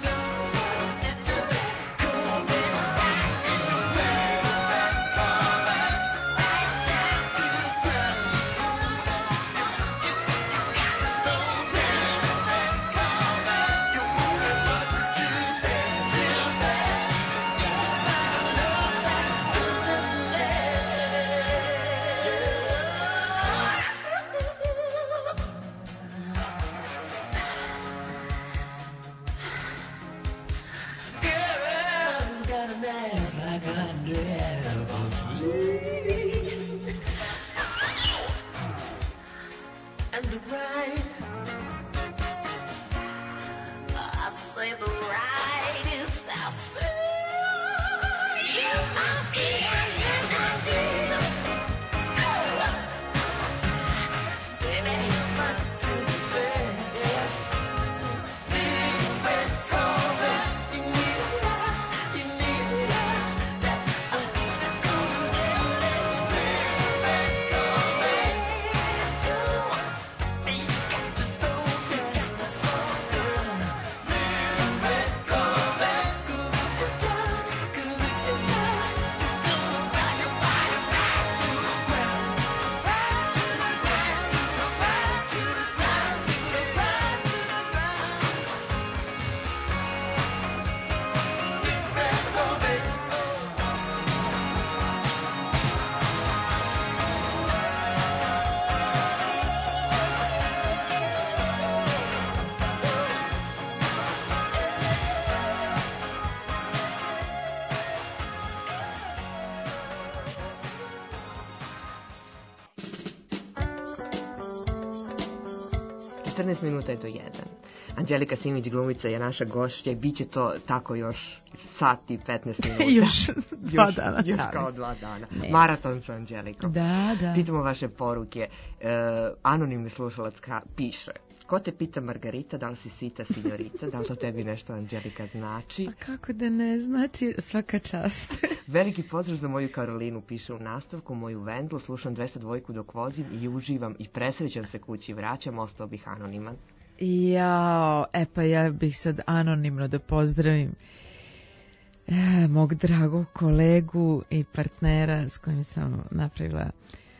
S1: četrnaest minuta je do jedan. Anđelika Simić, glumica, je naša gošća i bit će to tako još sat i petnaest minuta.
S4: Još dva
S1: još,
S4: dana.
S1: Još
S4: šalim
S1: kao
S4: se.
S1: dva dana.
S4: Ne.
S1: Maraton sa Anđelikom.
S4: Da, da.
S1: Pitamo vaše poruke. E, anonimni slušalac ka, piše: ko te pita Margarita, da li si sita sinjorica, da li to tebi nešto Anđelika znači?
S4: A kako da ne, znači svaka čast.
S1: Veliki pozdrav za moju Karolinu, piše u nastavku, moju Vendlu, slušam dvesta dva dok vozim i uživam i presrećam se kući, vraćam, ostao bih anoniman.
S4: Jao, e pa ja bih sad anonimno da pozdravim e, mog dragog kolegu i partnera s kojim sam napravila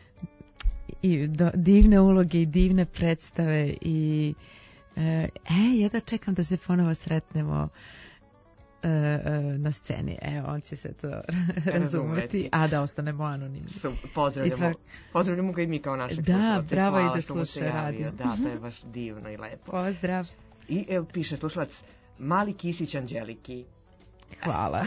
S4: i do, divne uloge i divne predstave i e, e, ja da čekam da se ponovo sretnemo e, e, na sceni. E, on će se to razumeti, a da ostanemo anonimni.
S1: Su, pozdravljamo,
S4: svak...
S1: pozdravljamo ga i mi kao našeg
S4: Da,
S1: slušalca.
S4: bravo i
S1: Hvala
S4: da
S1: što mu se
S4: sluša
S1: javio.
S4: radio.
S1: Da, to je baš divno i lepo.
S4: Pozdrav.
S1: I evo piše slušalac, mali kisić Anđeliki.
S4: Hvala.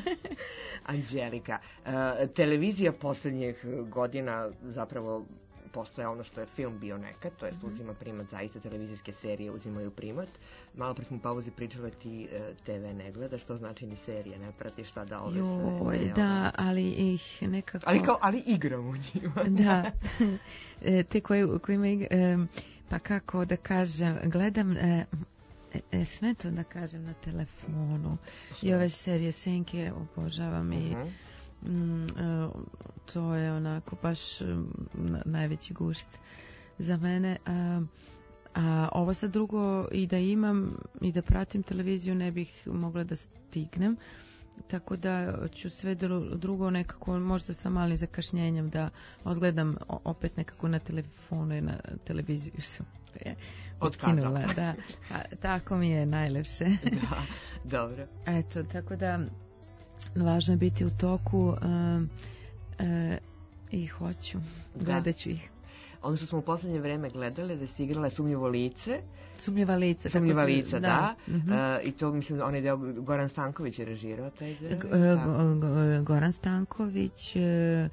S1: Anđelika. E, televizija poslednjih godina zapravo postoje ono što je film bio nekad, to je uzima primat, zaista televizijske serije uzimaju primat. Malo pre smo u pauzi pričali, ti e, te ve ne gledaš, što znači ni serije, ne pratiš šta da ove
S4: Joj,
S1: sve.
S4: da, ali ih nekako...
S1: Ali kao, ali igram u njima.
S4: Da, E, te koje, koje ima, e, pa kako da kažem, gledam, e, e, sve to da kažem na telefonu i ove serije Senke obožavam i
S1: Mhm.
S4: mm, e, to je onako baš mm, najveći gušt za mene. A, a ovo sad drugo i da imam i da pratim televiziju ne bih mogla da stignem. Tako da ću sve dru- drugo nekako, možda sa malim zakašnjenjem da odgledam o- opet nekako na telefonu i na televiziju sam je otkinula. Da. A, tako mi je najlepše.
S1: Da, dobro.
S4: Eto, tako da važno je biti u toku um, uh, i hoću,
S1: Da.
S4: gledat ću ih.
S1: Ono što smo u poslednje vreme gledali da si igrala Sumnjivo lice.
S4: Sumnjiva lica. tako
S1: Sumnjiva
S4: se-
S1: lica, da.
S4: Mhm.
S1: E, I to mislim, onaj deo Goran Stanković je režirao taj deo.
S4: G-
S1: tako.
S4: Go- Go- Goran Stanković, e, e,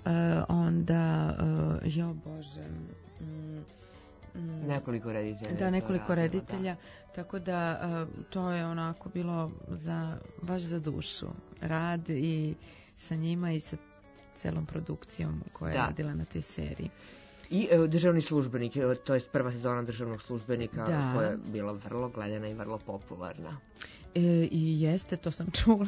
S4: onda, e, jo Bože, mm, mm,
S1: Nekoliko reditelja. je
S4: da,
S1: to
S4: nekoliko
S1: radilo,
S4: reditelja, tako da e, to je onako bilo za, baš za dušu rad i sa njima i sa celom produkcijom koja je
S1: Da.
S4: radila na toj seriji.
S1: I e, državni službenik, e, to je prva sezona državnog službenika
S4: Da.
S1: koja je bila vrlo gledana i vrlo popularna.
S4: E, I jeste, to sam čula.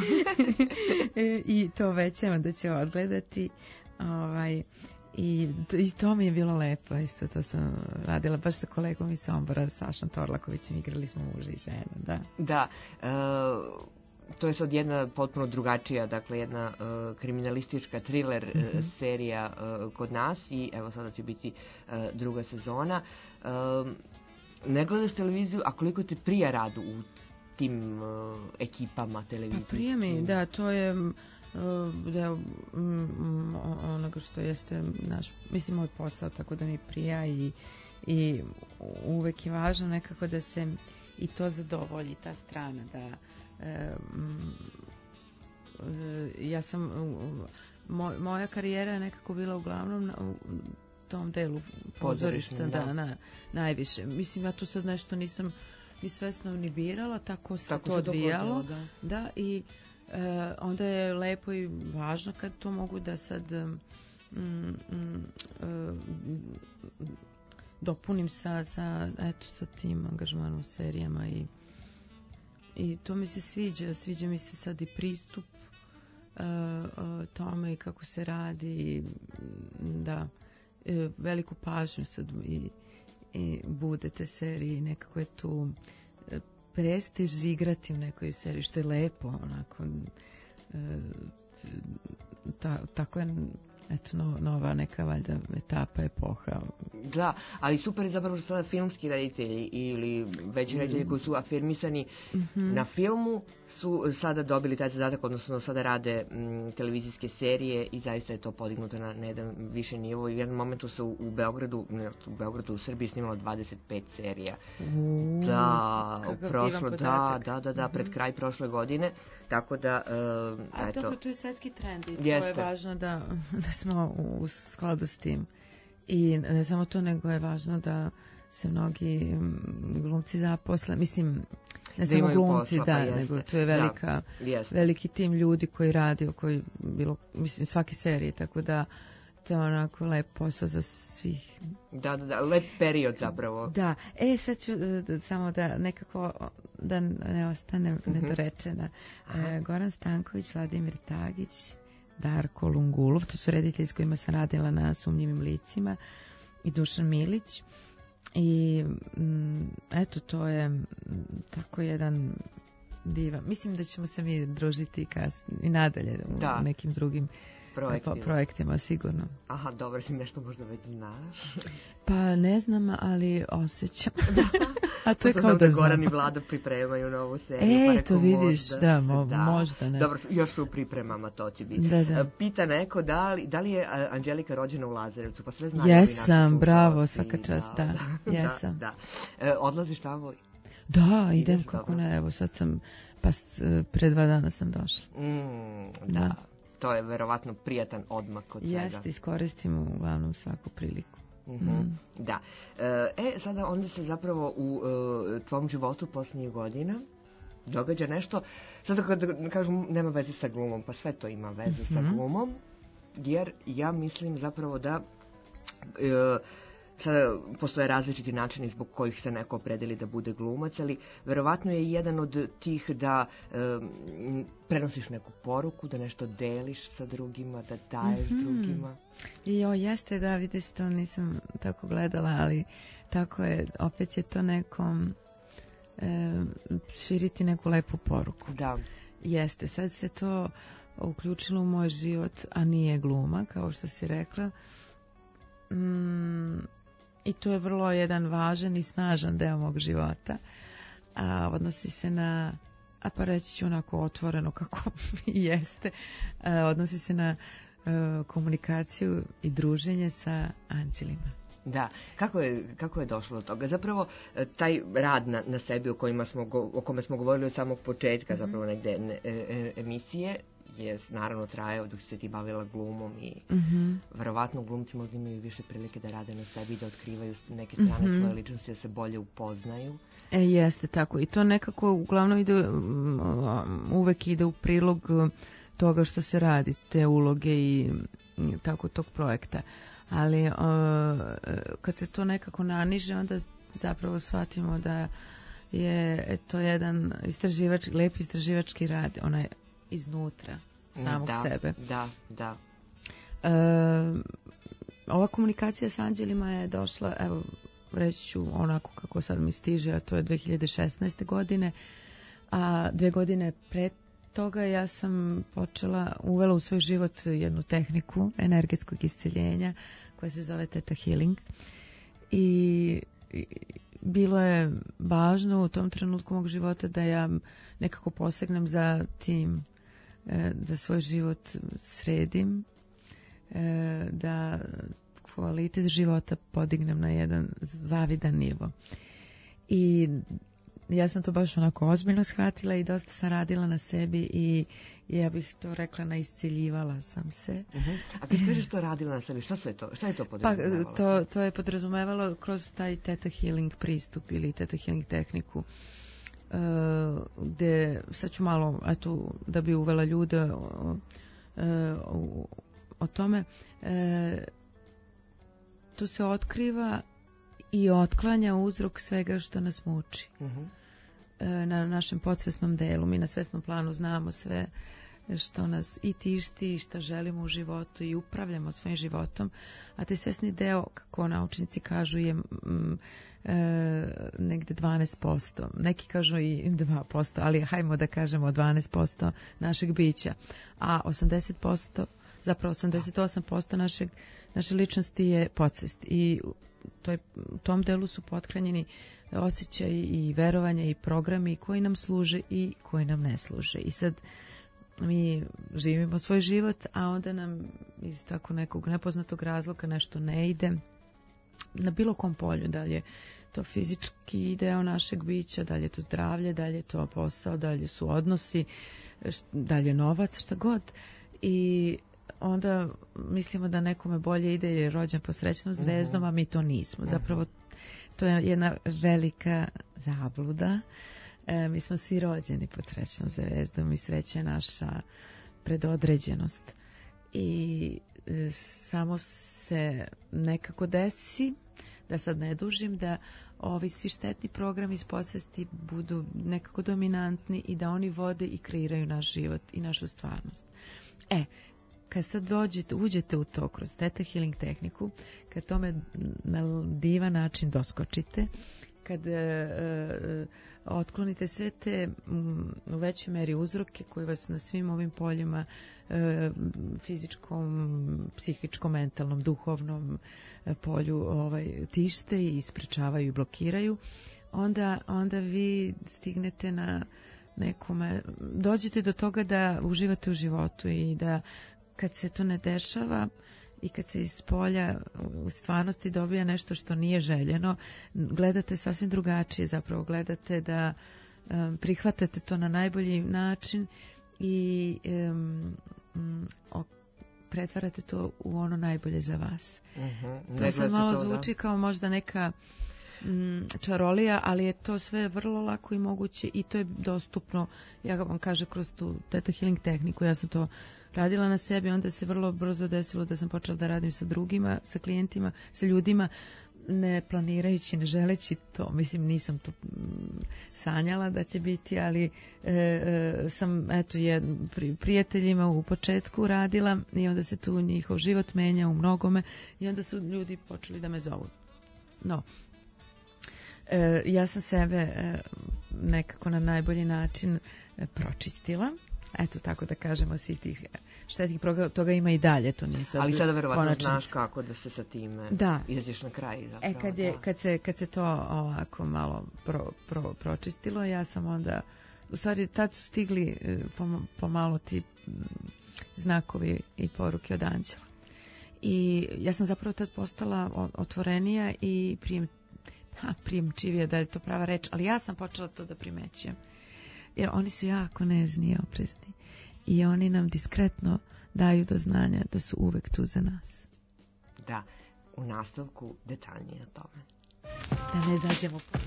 S4: e, I to obećavam da ću odgledati. Ovaj, i, I to mi je bilo lepo. Isto to sam radila baš sa kolegom iz Sombora, Sašom Torlakovićem. Igrali smo muža i ženu, da.
S1: Da, e, to je sad jedna potpuno drugačija, dakle jedna e, kriminalistička thriller e,
S4: Mhm.
S1: serija e, kod nas i evo sada će biti e, druga sezona. E, ne gledaš televiziju, a koliko te prija rad u tim e, ekipama
S4: Pa
S1: televizijskim?
S4: prije mi, da, to je m, e, deo m, o- onoga što jeste naš, mislim, moj posao, tako da mi prija i, i uvek je važno nekako da se i to zadovolji, ta strana, da e, m, e, ja sam moj, moja karijera je nekako bila uglavnom na, u tom delu pozorišta,
S1: Pozorišnom,
S4: da,
S1: da.
S4: na, najviše. Mislim, ja tu sad nešto nisam ni svesno ni birala, tako se
S1: Tako
S4: to
S1: se dogodilo,
S4: odvijalo.
S1: da.
S4: Da, i e, onda je lepo i važno kad to mogu da sad mm, mm, e, dopunim sa, sa, eto, sa tim angažmanom u serijama i, i to mi se sviđa. Sviđa mi se sad i pristup e, e, tome i kako se radi i, da, e, veliku pažnju sad i, i bude te serije, nekako je tu e, prestiž igrati u nekoj seriji, što je lepo, onako, e, ta, tako je, eto, no, nova neka valjda etapa, epoha.
S1: Da, ali super je zapravo što sada filmski reditelji ili već reditelji koji su afirmisani
S4: Mhm.
S1: na filmu su sada dobili taj zadatak, odnosno sada rade m, televizijske serije i zaista je to podignuto na, na jedan više nivo. I u jednom momentu se u, u Beogradu, ne, u Beogradu, u Srbiji snimalo dvadeset pet serija.
S4: U,
S1: Da, u
S4: kakav
S1: prošlo,
S4: divan
S1: da,
S4: podatak.
S1: da, da, da, pred
S4: Mhm.
S1: kraj prošle godine. Tako da, e,
S4: A
S1: eto,
S4: dobro, to je svetski trend i to
S1: Jeste.
S4: je važno da, da smo u skladu s tim. I ne samo to, nego je važno da se mnogi mm, glumci zaposle, mislim, ne
S1: Da
S4: samo
S1: imaju
S4: glumci,
S1: posla, pa
S4: da,
S1: jeste.
S4: nego to je velika,
S1: Da, jeste.
S4: veliki tim ljudi koji radi, koji bilo, mislim, svake serije, tako da to je onako lep posao za svih.
S1: Da, da, da, lep period zapravo.
S4: Da, e sad ću e, da, samo da nekako da ne ostane nedorečena. E, Goran Stanković, Vladimir Tagić, Darko Lungulov, to su reditelji s kojima sam radila na Sumnjivim licima, i Dušan Milić. I mm, eto, to je mm, tako jedan divan. Mislim da ćemo se mi družiti kasnije i nadalje u
S1: Da.
S4: nekim drugim
S1: Projektima.
S4: po- projektima, sigurno.
S1: Aha, dobro, si nešto možda već znaš.
S4: Pa ne znam, ali osjećam. A to je
S1: Pošto
S4: kao
S1: znam
S4: da
S1: Goran
S4: znam.
S1: i Vlada pripremaju novu seriju.
S4: E,
S1: pa rekao
S4: to vidiš,
S1: možda.
S4: da, mo- možda, ne.
S1: Dobro, još su u pripremama, to će biti.
S4: Da, da.
S1: E, Pita neko da li, da li je a, Anđelika rođena u Lazarevcu, pa sve znaju ovi naši
S4: Jesam,
S1: slušalci.
S4: bravo, svaka čast, da,
S1: da,
S4: jesam.
S1: Da, da. E, odlaziš tamo?
S4: Da, idem,
S1: Ideš,
S4: kako
S1: dobro.
S4: ne, evo sad sam, pa s- pre dva dana sam došla.
S1: Mm, da.
S4: Da.
S1: To je verovatno prijatan odmak od svega.
S4: Jeste, iskoristim uglavnom svaku priliku.
S1: Mhm,
S4: Mm.
S1: Da. E, sada onda se zapravo u e, tvom životu posljednjih godina događa nešto, sada kad kažem nema veze sa glumom, pa sve to ima veze sa
S4: Mhm.
S1: glumom, jer ja mislim zapravo da e, sada postoje različiti načini zbog kojih se neko opredeli da bude glumac, ali verovatno je jedan od tih da e, m, prenosiš neku poruku, da nešto deliš sa drugima, da daješ
S4: Mhm.
S1: drugima.
S4: I o, jeste, da, vidiš, to nisam tako gledala, ali tako je, opet je to nekom e, širiti neku lepu poruku.
S1: Da.
S4: Jeste, sad se to uključilo u moj život, a nije gluma, kao što si rekla. Mm, I to je vrlo jedan važan i snažan deo mog života. A odnosi se na, a pa reći ću onako otvoreno kako i jeste, a, odnosi se na e, komunikaciju i druženje sa anđelima.
S1: Da, kako je, kako je došlo do toga? Zapravo, e, taj rad na, na sebi o, kojima smo, go- o kome smo govorili od samog početka,
S4: Mhm.
S1: zapravo negde ne- e, e, emisije, je naravno trajao dok si se ti bavila glumom i
S4: Mhm.
S1: verovatno glumci možda imaju više prilike da rade na sebi, da otkrivaju neke strane
S4: Mhm.
S1: svoje ličnosti, da se bolje upoznaju.
S4: E, jeste tako. I to nekako uglavnom ide, um, uvek ide u prilog um, toga što se radi, te uloge i um, tako tog projekta. Ali uh, kad se to nekako naniže, onda zapravo shvatimo da je to jedan istraživač, lep istraživački rad, onaj iznutra samog
S1: da,
S4: sebe.
S1: Da, da.
S4: E, ova komunikacija s anđelima je došla, evo, reći ću onako kako sad mi stiže, a to je dve hiljade šesnaeste. godine, a dve godine pre toga ja sam počela, uvela u svoj život jednu tehniku energetskog isceljenja koja se zove Theta Healing i, i bilo je važno u tom trenutku mog života da ja nekako posegnem za tim, e, da svoj život sredim, e, da kvalitet života podignem na jedan zavidan nivo. I ja sam to baš onako ozbiljno shvatila i dosta sam radila na sebi i ja bih to rekla, naisceljivala sam se.
S1: Uh-huh. A kad kažeš to radila na sebi, šta sve to? Šta je to
S4: Pa
S1: podrazumevalo?
S4: to, to je podrazumevalo kroz taj Theta Healing pristup ili Theta Healing tehniku. Uh, gde, sad ću malo, eto, da bi uvela ljude o, o, o tome, uh, tu se otkriva i otklanja uzrok svega što nas muči.
S1: Uh-huh.
S4: Na našem podsvesnom delu, mi na svesnom planu znamo sve što nas i tišti i što želimo u životu i upravljamo svojim životom, a taj svesni deo, kako naučnici kažu, je mm, e, negde dvanaest posto, neki kažu i dva posto, ali hajmo da kažemo dvanaest posto našeg bića, a osamdeset posto, zapravo osamdeset osam posto našeg, naše ličnosti je podsvest i to je, u tom delu su pothranjeni osjećaj i verovanja i programi koji nam služe i koji nam ne služe. I sad mi živimo svoj život, a onda nam iz tako nekog nepoznatog razloga nešto ne ide na bilo kom polju, da li je to fizički deo našeg bića, da li je to zdravlje, da li je to posao, da li su odnosi, da li je novac, šta god. I onda mislimo da nekome bolje ide jer je rođen po srećnom zvezdom, a mi to nismo. Zapravo to je jedna velika zabluda. E, mi smo svi rođeni pod srećnom zvezdom i sreća je naša predodređenost. I e, samo se nekako desi, da sad ne dužim, da ovi svi štetni programi iz podsvesti budu nekako dominantni i da oni vode i kreiraju naš život i našu stvarnost. E, kad sad dođete, uđete u to kroz Theta Healing tehniku, kad tome na divan način doskočite, kad e, e, otklonite sve te m, u većoj meri uzroke koji vas na svim ovim poljima e, fizičkom, psihičkom, mentalnom, duhovnom e, polju ovaj, tište i isprečavaju i blokiraju, onda, onda vi stignete na nekome, dođete do toga da uživate u životu i da kad se to ne dešava i kad se iz polja u stvarnosti dobija nešto što nije željeno, gledate sasvim drugačije, zapravo gledate da um, prihvatate to na najbolji način i um, um, o, pretvarate to u ono najbolje za vas.
S1: Uh-huh.
S4: To sad malo
S1: to,
S4: zvuči
S1: da.
S4: kao možda neka mm, čarolija, ali je to sve vrlo lako i moguće i to je dostupno, ja vam kažem, kroz tu Theta Healing tehniku. Ja sam to radila na sebi, onda se vrlo brzo desilo da sam počela da radim sa drugima, sa klijentima, sa ljudima, ne planirajući, ne želeći to. Mislim, nisam to mm, sanjala da će biti, ali e, e, sam eto je pri, prijateljima u početku radila i onda se tu njihov život menja u mnogome i onda su ljudi počeli da me zovu. No, e, ja sam sebe e, nekako na najbolji način e, pročistila. Eto, tako da kažemo, svih tih štetnih programa, toga ima i dalje, to nije sad
S1: ali sada verovatno
S4: konačnic.
S1: Znaš kako da se sa time
S4: da.
S1: izađeš na kraj. Zapravo,
S4: E, kad, je,
S1: da.
S4: kad, se, kad se to ovako malo pro, pro, pročistilo, ja sam onda, u stvari tad su stigli pom, pomalo ti m, znakovi i poruke od anđela. I ja sam zapravo tad postala otvorenija i prijem, ha, prijemčivija, da je to prava reč, ali ja sam počela to da primećujem. Jer oni su jako nežni i oprezni i oni nam diskretno daju do znanja da su uvek tu za nas.
S1: Da, u nastavku detaljnije o tome.
S4: Da ne zađemo po...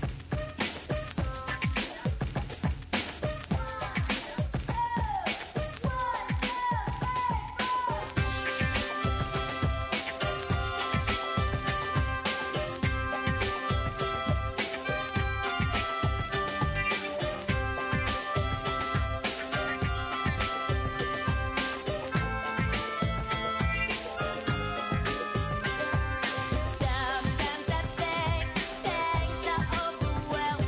S5: Sometimes I think things are overwhelming.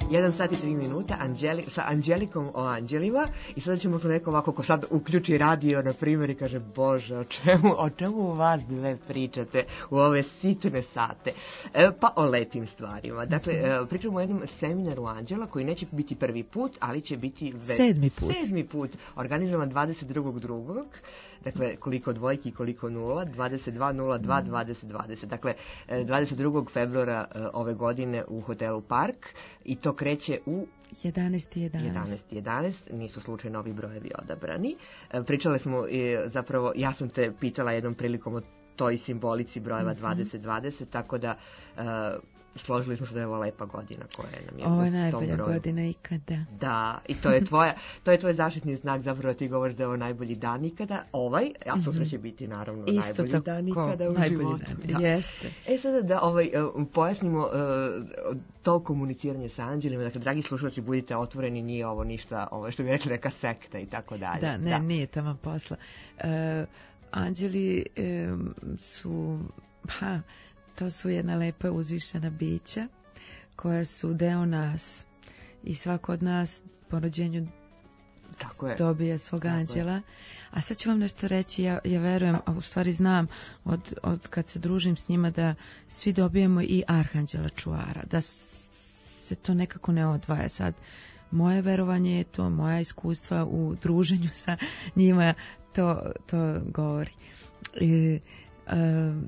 S1: jedan sat i tri minuta Anđeli, sa Anđelikom o anđelima i sada ćemo to neko ovako ko sad uključi radio na primjer i kaže bože o čemu, o čemu vas dve pričate u ove sitne sate. E, pa o lepim stvarima. Dakle, e, pričamo o jednom seminaru anđela koji neće biti prvi put, ali će biti ve...
S4: sedmi put.
S1: Sedmi put. Organizovan dvadeset drugog drugog Dakle, koliko dvojki, koliko nula, dvadeset dva nula dva dvadeset dvadeset. Dakle, dvadeset drugog februara ove godine u hotelu Park i to kreće u
S4: jedanaest jedanaest.
S1: jedanaest jedanaest, nisu slučajno ovi brojevi odabrani. Pričale smo, zapravo, ja sam te pitala jednom prilikom o toj simbolici brojeva mm-hmm. dvadeset dvadeset, tako da uh, složili smo se da je ovo lepa godina koja nam je.
S4: Ovo je najbolja godina ikada.
S1: Da, i to je tvoja, to je tvoj zaštitni znak, zapravo ti govoriš da je ovo najbolji dan ikada, ovaj, a sutra će biti naravno
S4: Isto
S1: najbolji
S4: tako,
S1: dan ikada u
S4: najbolji
S1: životu.
S4: Dan.
S1: Da.
S4: Jeste.
S1: E sada da ovaj, pojasnimo uh, to komuniciranje sa anđelima, dakle, dragi slušalci, budite otvoreni, nije ovo ništa, ovo što bi rekli neka sekta i tako dalje.
S4: Da, ne,
S1: da.
S4: nije tamo posla. Uh, anđeli um, su, ha, to su jedna lepa uzvišena bića koja su deo nas i svako od nas po rođenju
S1: Tako je.
S4: dobija svog
S1: Tako
S4: anđela.
S1: je.
S4: A sad ću vam nešto reći, ja, ja verujem, a u stvari znam od, od kad se družim s njima da svi dobijemo i arhanđela čuvara, da se to nekako ne odvaja sad. Moje verovanje je to, moja iskustva u druženju sa njima to, to govori. I, um,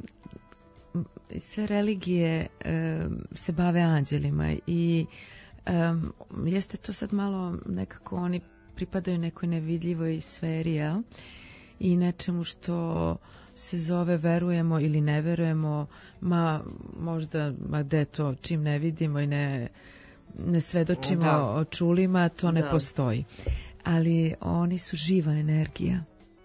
S4: sve religije um, se bave anđelima i um, jeste to sad malo nekako oni pripadaju nekoj nevidljivoj sferi, jel? I nečemu što se zove verujemo ili ne verujemo, ma možda, ma gde to, čim ne vidimo i ne, ne svedočimo
S1: da.
S4: o čulima, to ne
S1: da.
S4: postoji. Ali oni su živa energija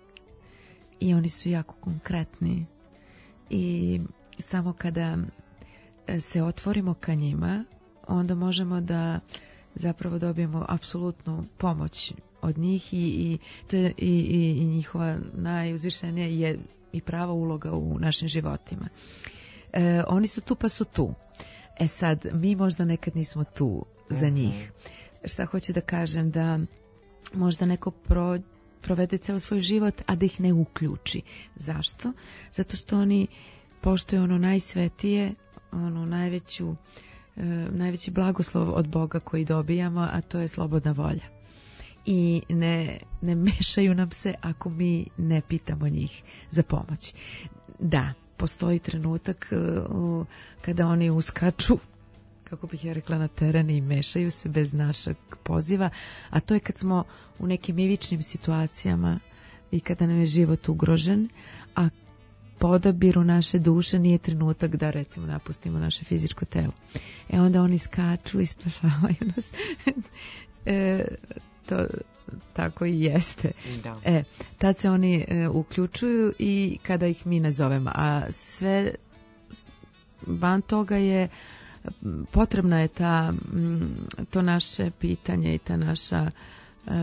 S4: i oni su jako konkretni i samo kada se otvorimo ka njima, onda možemo da zapravo dobijemo apsolutnu pomoć od njih i, i to je i, i, i njihova najuzvišenija je i prava uloga u našim životima. E, oni su tu pa su tu. E sad, mi možda nekad nismo tu za njih. Šta hoću da kažem, da možda neko pro, provede ceo svoj život, a da ih ne uključi. Zašto? Zato što oni poštuju ono najsvetije, ono najveću e, najveći blagoslov od Boga koji dobijamo, a to je slobodna volja. I ne, ne mešaju nam se ako mi ne pitamo njih za pomoć. Da, postoji trenutak uh, kada oni uskaču, kako bih ja rekla, na teren i mešaju se bez našeg poziva, a to je kad smo u nekim ivičnim situacijama i kada nam je život ugrožen, a po odabiru naše duše nije trenutak da recimo napustimo naše fizičko telo. E onda oni skaču i spašavaju nas. e, to tako i jeste.
S1: Da.
S4: E, tad se oni e, uključuju i kada ih mi nazovemo, a sve van toga je potrebna je ta to naše pitanje i ta naša e,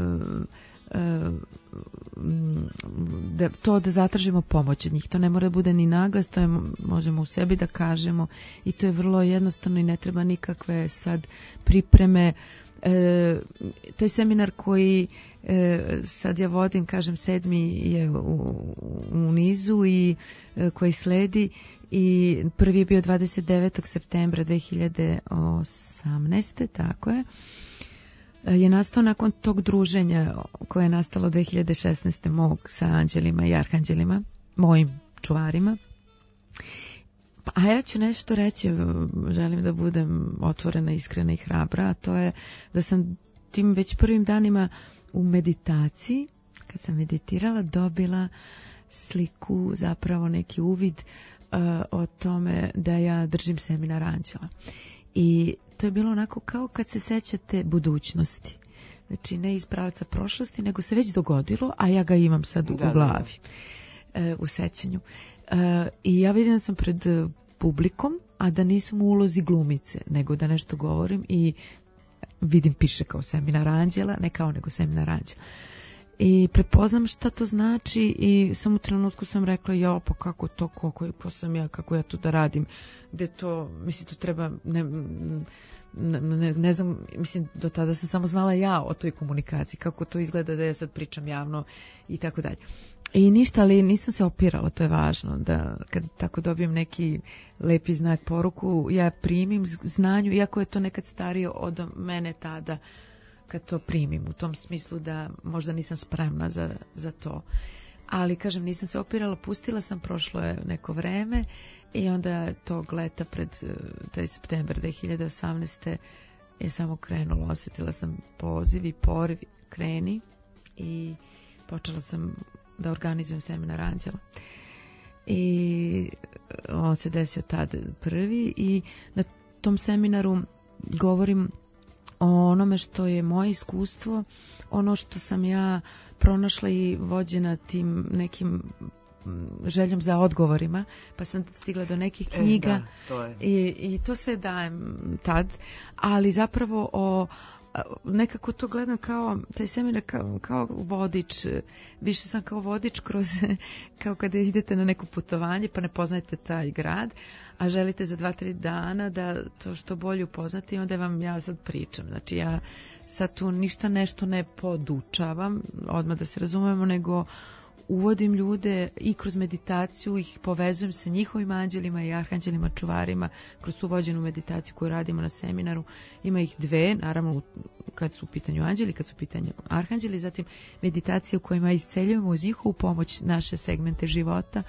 S4: e, da, to da zatražimo pomoć od njih. To ne mora bude ni naglas, to je, možemo u sebi da kažemo i to je vrlo jednostavno i ne treba nikakve sad pripreme. E, taj seminar koji e, sad ja vodim, kažem sedmi je u, u nizu i e, koji sledi i prvi je bio dvadeset devetog septembra dve hiljade osamnaeste, tako je, je nastao nakon tog druženja koje je nastalo dve hiljade šesnaeste mog sa anđelima i arhanđelima, mojim čuvarima. A ja ću nešto reći, želim da budem otvorena, iskrena i hrabra, a to je da sam tim već prvim danima u meditaciji, kad sam meditirala, dobila sliku, zapravo neki uvid uh, o tome da ja držim seminar anđela. I to je bilo onako kao kad se sećate budućnosti. Znači ne iz pravca prošlosti, nego se već dogodilo, a ja ga imam sad da, u glavi, da, da. Uh, u sećanju. Uh, I ja vidim da sam pred uh, publikom, a da nisam u ulozi glumice, nego da nešto govorim i vidim piše kao seminar anđela, ne kao nego seminar anđela. I prepoznam šta to znači i samo u trenutku sam rekla, ja, pa kako to, ko, ko, ko sam ja, kako ja to da radim, gde to, mislim, to treba, ne, ne, ne znam, mislim, do tada sam samo znala ja o toj komunikaciji, kako to izgleda da ja sad pričam javno i tako dalje. I ništa, ali nisam se opirala, to je važno, da kad tako dobijem neki lepi znak, poruku, ja primim znanju, iako je to nekad starije od mene tada, kad to primim, u tom smislu da možda nisam spremna za, za to. Ali, kažem, nisam se opirala, pustila sam, prošlo je neko vreme i onda tog leta pred taj september dve hiljade osamnaeste. je samo krenulo, osjetila sam poziv i poriv, kreni, i počela sam da organizujem seminar Anđela. I on se desio tad prvi i na tom seminaru govorim o onome što je moje iskustvo, ono što sam ja pronašla i vođena tim nekim željom za odgovorima, pa sam stigla do nekih knjiga.
S1: E, da, to je.
S4: I, i to sve dajem tad, ali zapravo o nekako to gledam kao taj seminar kao, kao vodič, više sam kao vodič kroz, kao kada idete na neko putovanje pa ne poznajete taj grad, a želite za dva, tri dana da to što bolje upoznate, i onda vam ja sad pričam. Znači ja sad tu ništa nešto ne podučavam, odmah da se razumemo, nego uvodim ljude i kroz meditaciju, ih povezujem sa njihovim anđelima i arhanđelima čuvarima kroz tu vođenu meditaciju koju radimo na seminaru. Ima ih dve, naravno kad su u pitanju anđeli, kad su u pitanju arhanđeli, zatim meditacije u kojima isceljujemo uz njihovu pomoć naše segmente života.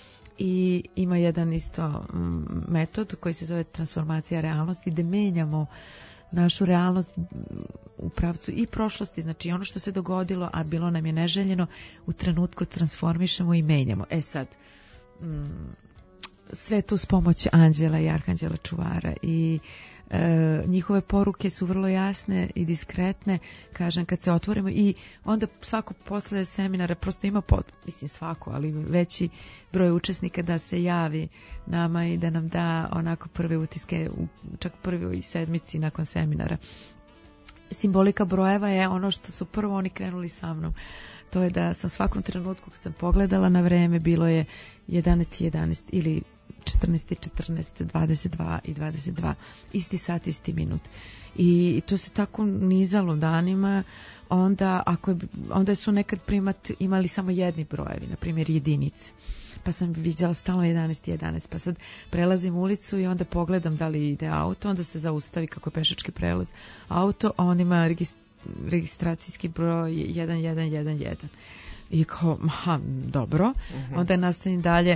S4: I ima jedan isto metod koji se zove transformacija realnosti, gde menjamo našu realnost u pravcu i prošlosti, znači ono što se dogodilo, a bilo nam je neželjeno, u trenutku transformišemo i menjamo. E sad, mm, sve to s pomoć anđela i arhanđela čuvara, i e, njihove poruke su vrlo jasne i diskretne, kažem, kad se otvorimo, i onda svako posle seminara prosto ima pod, mislim svako, ali veći broj učesnika da se javi nama i da nam da onako prve utiske, čak prvoj sedmici nakon seminara. Simbolika brojeva je ono što su prvo oni krenuli sa mnom. To je da sam svakom trenutku kad sam pogledala na vreme, bilo je jedanaest i jedanaest ili četrnaest i četrnaest, dvadeset dva i dvadeset dva, isti sat, isti minut. I to se tako nizalo danima. Onda, ako je, onda su nekad primat imali samo jedni brojevi, na primjer jedinice. Pa sam viđala stalno jedanaest i jedanaest, pa sad prelazim ulicu i onda pogledam da li ide auto, onda se zaustavi kako je pešački prelaz auto, a on ima regist, registracijski broj jedan jedan jedan jedan. I kao, aha, dobro. Uh-huh. Onda nastavim dalje,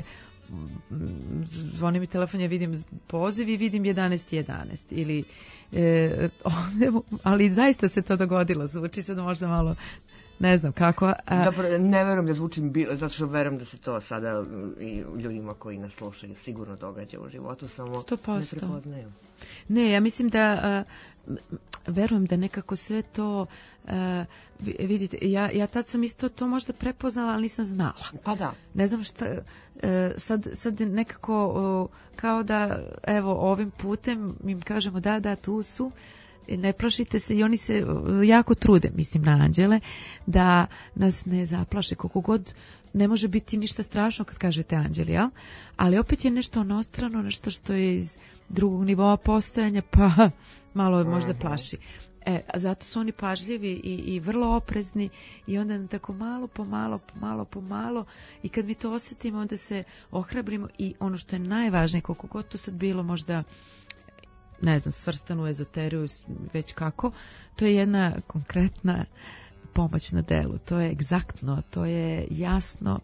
S4: zvoni mi telefon, ja vidim poziv i vidim jedanaest jedanaest ili e, ali zaista se to dogodilo, zvuči se da možda malo ne znam kako. A...
S1: Dobro, ne verujem da zvučim bilo, zato što verujem da se to sada i ljudima koji nas slušaju sigurno događa u životu, samo ne prepoznaju.
S4: Ne, ja mislim da a, verujem da nekako sve to a, vidite, ja, ja tad sam isto to možda prepoznala, ali nisam znala.
S1: Pa da.
S4: Ne znam šta, a, sad, sad nekako a, kao da evo ovim putem im kažemo da, da, tu su, ne plašite se, i oni se jako trude, mislim na anđele, da nas ne zaplaše, koliko god ne može biti ništa strašno kad kažete anđeli, jel? Ali opet je nešto onostrano, nešto što je iz drugog nivoa postojanja, pa malo možda plaši. E, a zato su oni pažljivi i, i vrlo oprezni, i onda tako malo po malo, po malo po malo, i kad mi to osjetimo, onda se ohrabrimo, i ono što je najvažnije, koliko god to sad bilo možda, ne znam, svrstanu u ezoteriju, već kako, to je jedna konkretna pomoć na delu, to je egzaktno, to je jasno,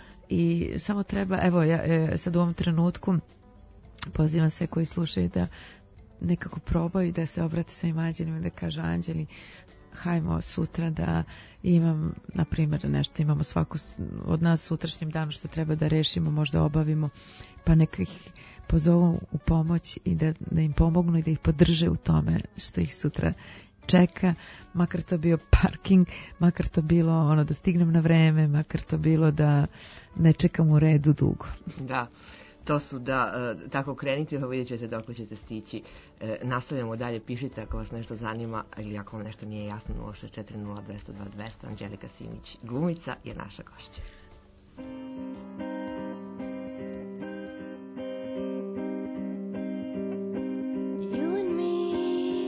S4: i samo treba, evo ja sad u ovom trenutku pozivam sve koji slušaju da nekako probaju da se obrate svojim anđelima, da kažu anđeli, hajmo sutra da imam, na primjer, nešto imamo svako od nas sutrašnjem danu što treba da rešimo, možda obavimo, pa neka ih pozovu u pomoć i da, da im pomognu i da ih podrže u tome što ih sutra čeka, makar to bio parking, makar to bilo ono da stignem na vreme, makar to bilo da ne čekam u redu dugo.
S1: Da, to su da, e, tako krenite, pa vidjet ćete dok ćete stići. E, nastavljamo dalje, pišite ako vas nešto zanima ili ako vam nešto nije jasno. Nula šest četiri nula dva nula dva dvesta. Anđelika Simić, glumica, je naša gošća.
S5: You and me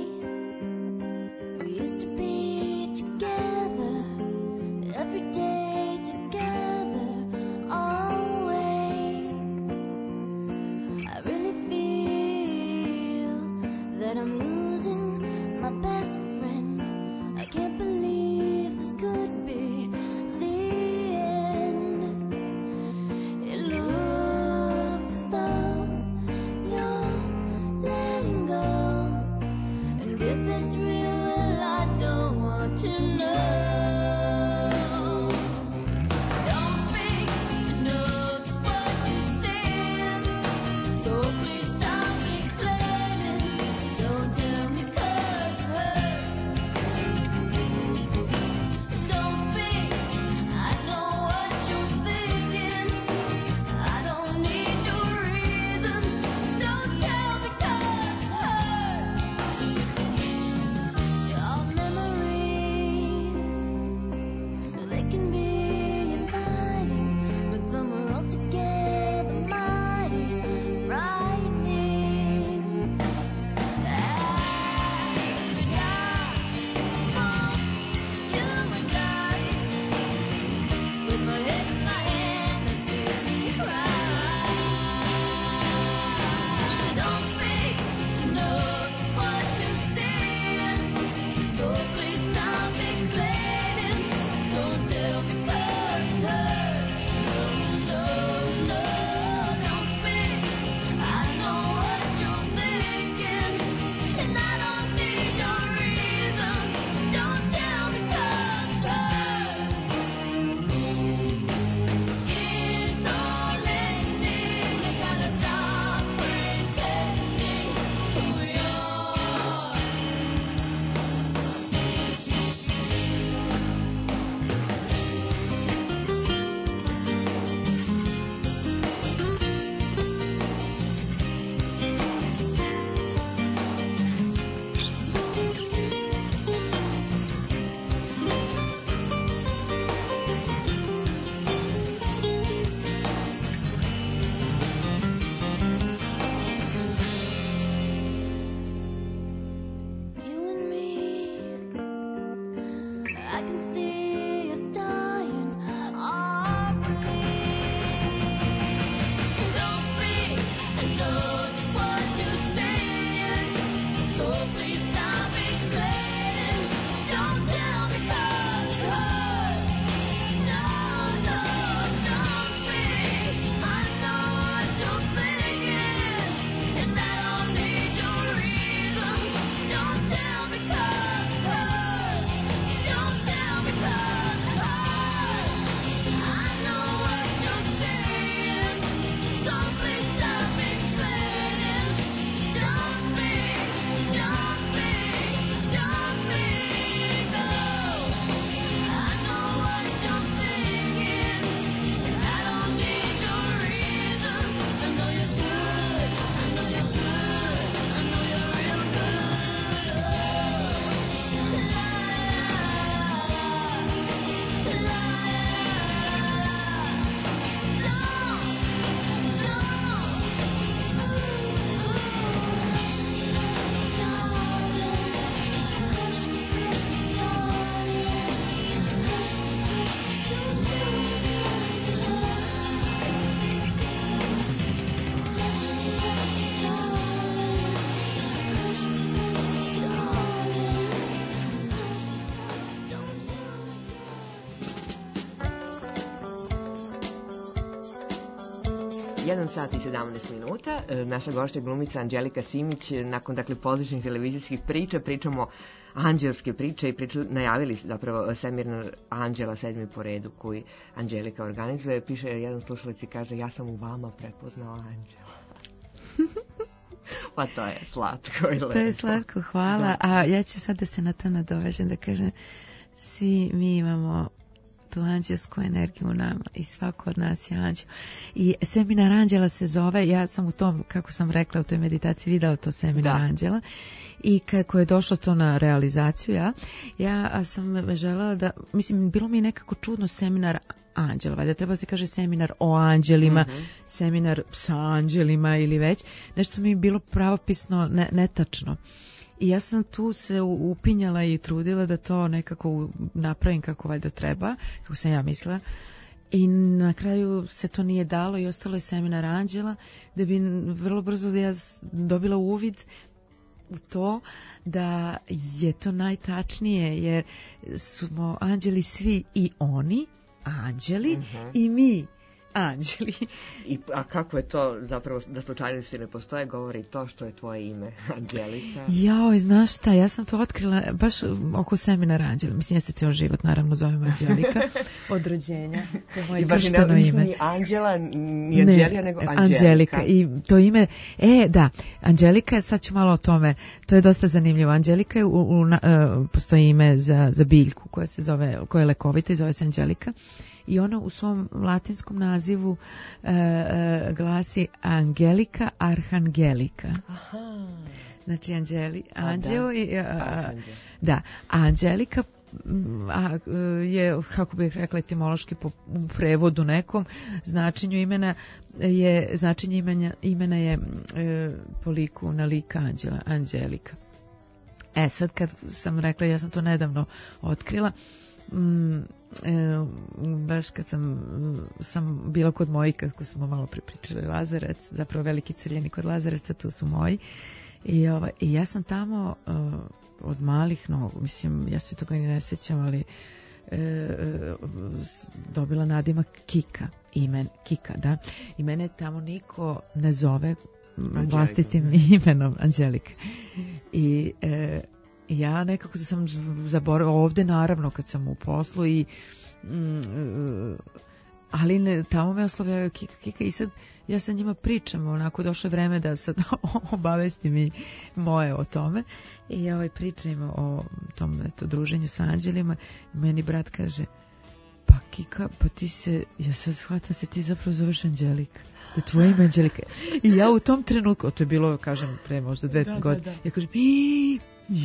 S1: jedan sat i sedamnaest minuta. E, Naša gošća glumica Anđelika Simić, nakon dakle pozorišnih televizijskih priča, pričamo anđelske priče i priču, najavili zapravo seminar Anđela, sedmi po redu koji Anđelika organizuje. Piše jedan slušalac i kaže, ja sam u vama prepoznao Anđela. Pa to je slatko i lepo.
S4: To je slatko, hvala.
S1: Da.
S4: A ja ću sad da se na to nadovežem, da kažem, svi mi imamo tu anđelsku energiju u nama i svako od nas je anđel. I seminar Anđela se zove, ja sam u tom, kako sam rekla u toj meditaciji, videla to seminar
S1: Da.
S4: Anđela i kako je došlo to na realizaciju, ja, ja sam želela da, mislim, bilo mi je nekako čudno seminar Anđela, valjda treba se kaže seminar o anđelima,
S1: Mhm.
S4: seminar sa anđelima ili već, nešto mi je bilo pravopisno ne, netačno. I ja sam tu se u- upinjala i trudila da to nekako u- napravim kako valjda treba, kako sam ja mislila. I na kraju se to nije dalo i ostalo je seminar Anđela, da bi vrlo brzo ja s- dobila uvid u to da je to najtačnije, jer smo anđeli svi i oni, anđeli,
S1: Mhm.
S4: i mi, anđeli.
S1: I, a kako je to zapravo da slučajnosti ne postoje, govori to što je tvoje ime Anđelika.
S4: Jao, znaš šta, ja sam to otkrila baš oko seminara Anđela. Mislim, ja se cijel život naravno zovem Anđelika od rođenja. To je moje
S1: I baš i
S4: kršteno
S1: ne,
S4: ime.
S1: ni Anđela, ni Anđelija, nego Anđelika.
S4: Anđelika. I to ime, e, da, Anđelika, sad ću malo o tome, to je dosta zanimljivo. Anđelika je, u, u, na- e, postoji ime za, za biljku koja se zove, koja je lekovita i zove se Anđelika. I ona u svom latinskom nazivu e, e, glasi Angelika Arhangelika.
S1: Aha.
S4: Znači, anđeli,
S1: A, da.
S4: anđeo i... a, a,
S1: Arhanđel.
S4: da, a Anđelika m, a, e, je, kako bih rekla etimološki po u prevodu nekom, značenju imena je, značenje imena, imena je m, e, po liku na lik Anđela, Anđelika. E, sad kad sam rekla, ja sam to nedavno otkrila, mm, e, baš kad sam, mm, sam bila kod mojih, kako smo malo pripričali Lazarevac, zapravo veliki crljeni kod Lazarevca, tu su moji. I, ovaj, i ja sam tamo uh, od malih nogu, mislim, ja se toga i ne sjećam, ali e, e, s- dobila nadimak Kika, imen Kika, da. I mene tamo niko ne zove m,
S1: Anđelika.
S4: vlastitim imenom Anđelika. I e, ja nekako sam z- zaboravila, ovde naravno kad sam u poslu i mm, e, ali ne, tamo me oslovljavaju Kika, Kika i sad ja sa njima pričam, onako došlo je vreme da sad obavestim i moje o tome i ovaj pričam o tom eto, druženju sa anđelima i meni brat kaže, pa Kika, pa ti se, ja sad shvatam se ti zapravo zoveš Anđelika, da je tvoje ime Anđelika. I ja u tom trenutku, to je bilo, kažem, pre možda dve
S1: Da, da,
S4: godine,
S1: da.
S4: ja kažem, i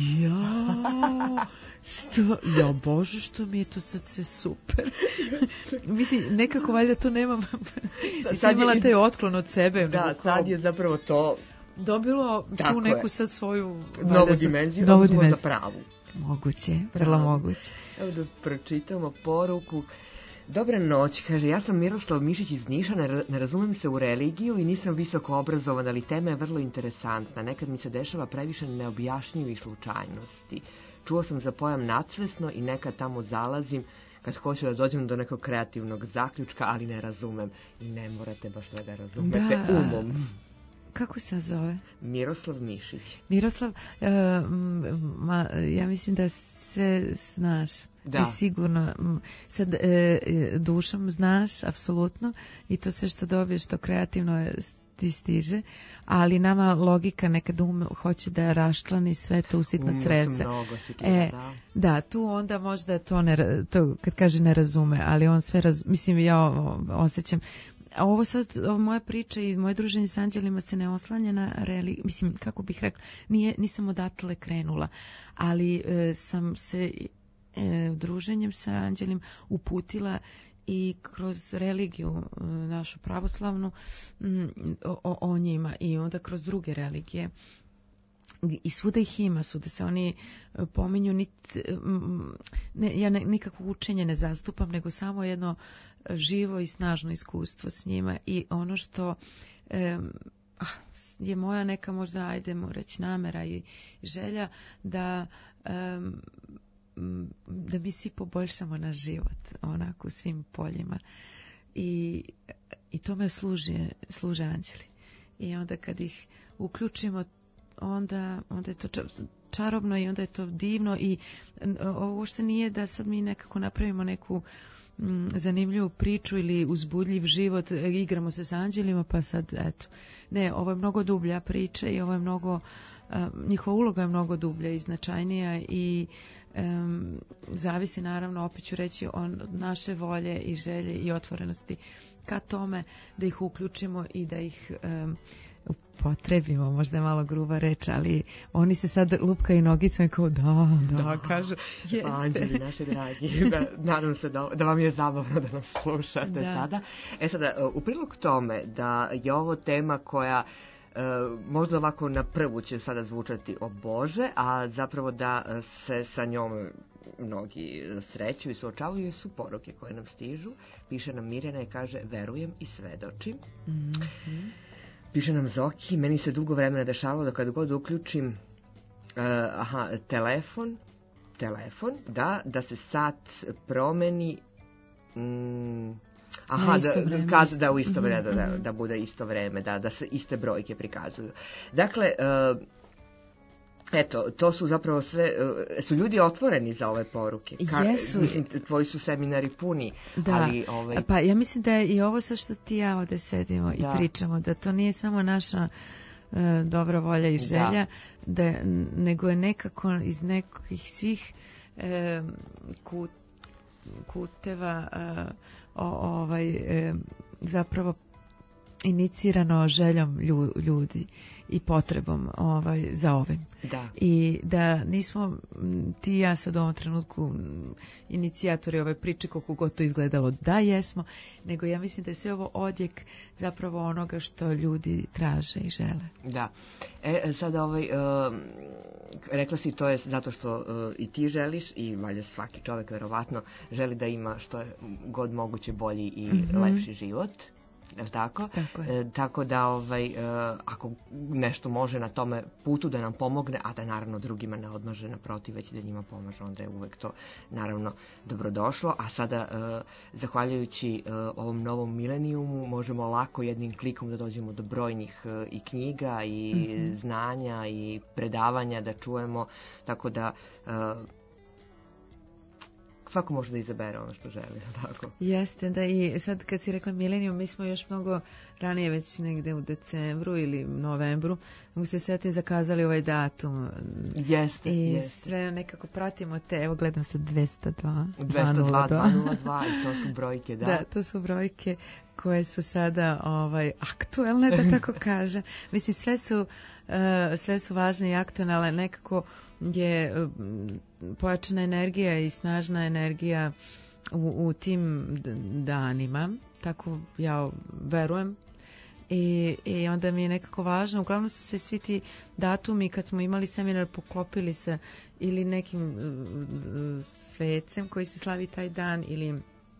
S4: ja, sto, ja bože što mi je to sad sve super. Mislim, nekako valjda to nemam, nisam
S1: sad je
S4: imala
S1: i-
S4: taj otklon od sebe.
S1: Da,
S4: nego kao
S1: sad je zapravo to
S4: dobilo
S1: Tako
S4: tu
S1: je.
S4: neku sad svoju
S1: novu
S4: valjda sad-
S1: dimenziju,
S4: novu
S1: odnosno možda
S4: dimenziju.
S1: pravu.
S4: Moguće, vrlo
S1: Bravo.
S4: moguće.
S1: Evo da pročitamo poruku. Dobra noć, kaže, ja sam Miroslav Mišić iz Niša, ne, ra- ne razumem se u religiju i nisam visoko obrazovan, ali tema je vrlo interesantna. Nekad mi se dešava previše neobjašnjivih slučajnosti. Čuo sam za pojam nadsvesno i nekad tamo zalazim kad hoću da dođem do nekog kreativnog zaključka, ali ne razumem. I ne morate baš da ga razumete
S4: Da.
S1: umom.
S4: Kako se zove?
S1: Miroslav Mišić.
S4: Miroslav, e, m, ma, ja mislim da sve znaš.
S1: Da.
S4: I sigurno, m, sad e, e, dušom znaš, apsolutno, i to sve što dobiješ, to kreativno je, s- ti stiže, ali nama logika nekad ume, hoće da raščlani sve to u sitna
S1: Umno sam
S4: crevca.
S1: mnogo sikira,
S4: E,
S1: da.
S4: Da, tu onda možda to ne, ra- to kad kaže ne razume, ali on sve razume, mislim ja o- osjećam. A ovo sad, ovo moja priča i moje druženje s anđelima se ne oslanja na reali, mislim, kako bih rekla, nije, nisam odatle krenula, ali e, sam se e, druženjem sa anđelima uputila i kroz religiju e, našu pravoslavnu m, o, o- o njima i onda kroz druge religije. I svuda ih ima, svuda se oni e, pominju, nit, mm, ne, ja ne, nikakvo učenje ne zastupam, nego samo jedno e, živo i snažno iskustvo s njima i ono što e, ah, je moja neka možda, ajdemo reći, namera i želja da em, m, da mi svi poboljšamo naš život onako u svim poljima i, i tome služi, služe anđeli. I onda kad ih uključimo, onda, onda je to čarobno i onda je to divno i ovo uopšte nije da sad mi nekako napravimo neku m, zanimljivu priču ili uzbudljiv život, igramo se s anđelima pa sad eto. Ne, ovo je mnogo dublja priča i ovo je mnogo, a, njihova uloga je mnogo dublja i značajnija i um, zavisi naravno, opet ću reći, od naše volje i želje i otvorenosti ka tome da ih uključimo i da ih um, upotrebimo, možda je malo gruba reč, ali oni se sad lupkaju nogicama i kao da, da, da kažu, jeste.
S1: Anđeli, naše dragi, da, nadam se da, da vam je zabavno da nas slušate da. Sada. E sada, u prilog tome da je ovo tema koja e, možda ovako na prvu će sada zvučati o Bože, a zapravo da se sa njom mnogi sreću i suočavaju su poruke koje nam stižu. Piše nam Mirjana i kaže, verujem i svedočim.
S4: Mm-hmm.
S1: Piše nam Zoki, meni se dugo vremena dešavalo da kad god uključim uh, aha, telefon, telefon, da, da se sat promeni, mm, aha, da, vreme, kad, da u isto vreme, mm-hmm. da, da bude isto vreme, da, da se iste brojke prikazuju. Dakle, uh, eto, to su zapravo sve, uh, su ljudi otvoreni za ove poruke. Ka,
S4: Jesu.
S1: Mislim, tvoji su seminari puni,
S4: da.
S1: ali... Ovaj...
S4: Pa ja mislim da je i ovo sve što ti ja ovde sedimo da. i pričamo, da to nije samo naša uh, dobra volja i želja, da. Da, nego je nekako iz nekih svih uh, kut, kuteva uh, o, ovaj, uh, zapravo inicirano željom ljudi i potrebom ovaj, za ovim.
S1: Da.
S4: I da nismo ti i ja sad u ovom trenutku inicijatori ove priče, koliko god to izgledalo, da jesmo, nego ja mislim da je sve ovo odjek zapravo onoga što ljudi traže i žele.
S1: Da. E, sada ovaj, uh, rekla si to je zato što uh, i ti želiš i valjda svaki čovjek verovatno želi da ima što je god moguće bolji i mm-hmm. lepši život. Jel tako?
S4: Tako je.
S1: E, tako da ovaj, e, ako nešto može na tome putu da nam pomogne, a da naravno drugima ne odmaže, naprotiv, već da njima pomaže, onda je uvek to naravno dobrodošlo. A sada, e, zahvaljujući e, ovom novom milenijumu, možemo lako jednim klikom da dođemo do brojnih e, i knjiga i mm-hmm. znanja i predavanja da čujemo, tako da e, svako može da izabere ono što želi, tako?
S4: Jeste, da, i sad kad si rekla milenijum, mi smo još mnogo ranije, već negde u decembru ili novembru, mogu se setiti, zakazali ovaj datum.
S1: Jeste,
S4: I
S1: jeste.
S4: sve nekako pratimo te, evo gledam sad dvesta dva.
S1: dvesta dva, dva nula dva i to su brojke, da.
S4: Da, to su brojke koje su sada ovaj, aktuelne, da tako kažem. Mislim, sve su, uh, sve su važne i aktuelne, ali nekako je uh, pojačana energija i snažna energija u, u tim danima, tako ja verujem. I, i onda mi je nekako važno, uglavnom su se svi ti datumi kad smo imali seminar poklopili se ili nekim uh, svecem koji se slavi taj dan ili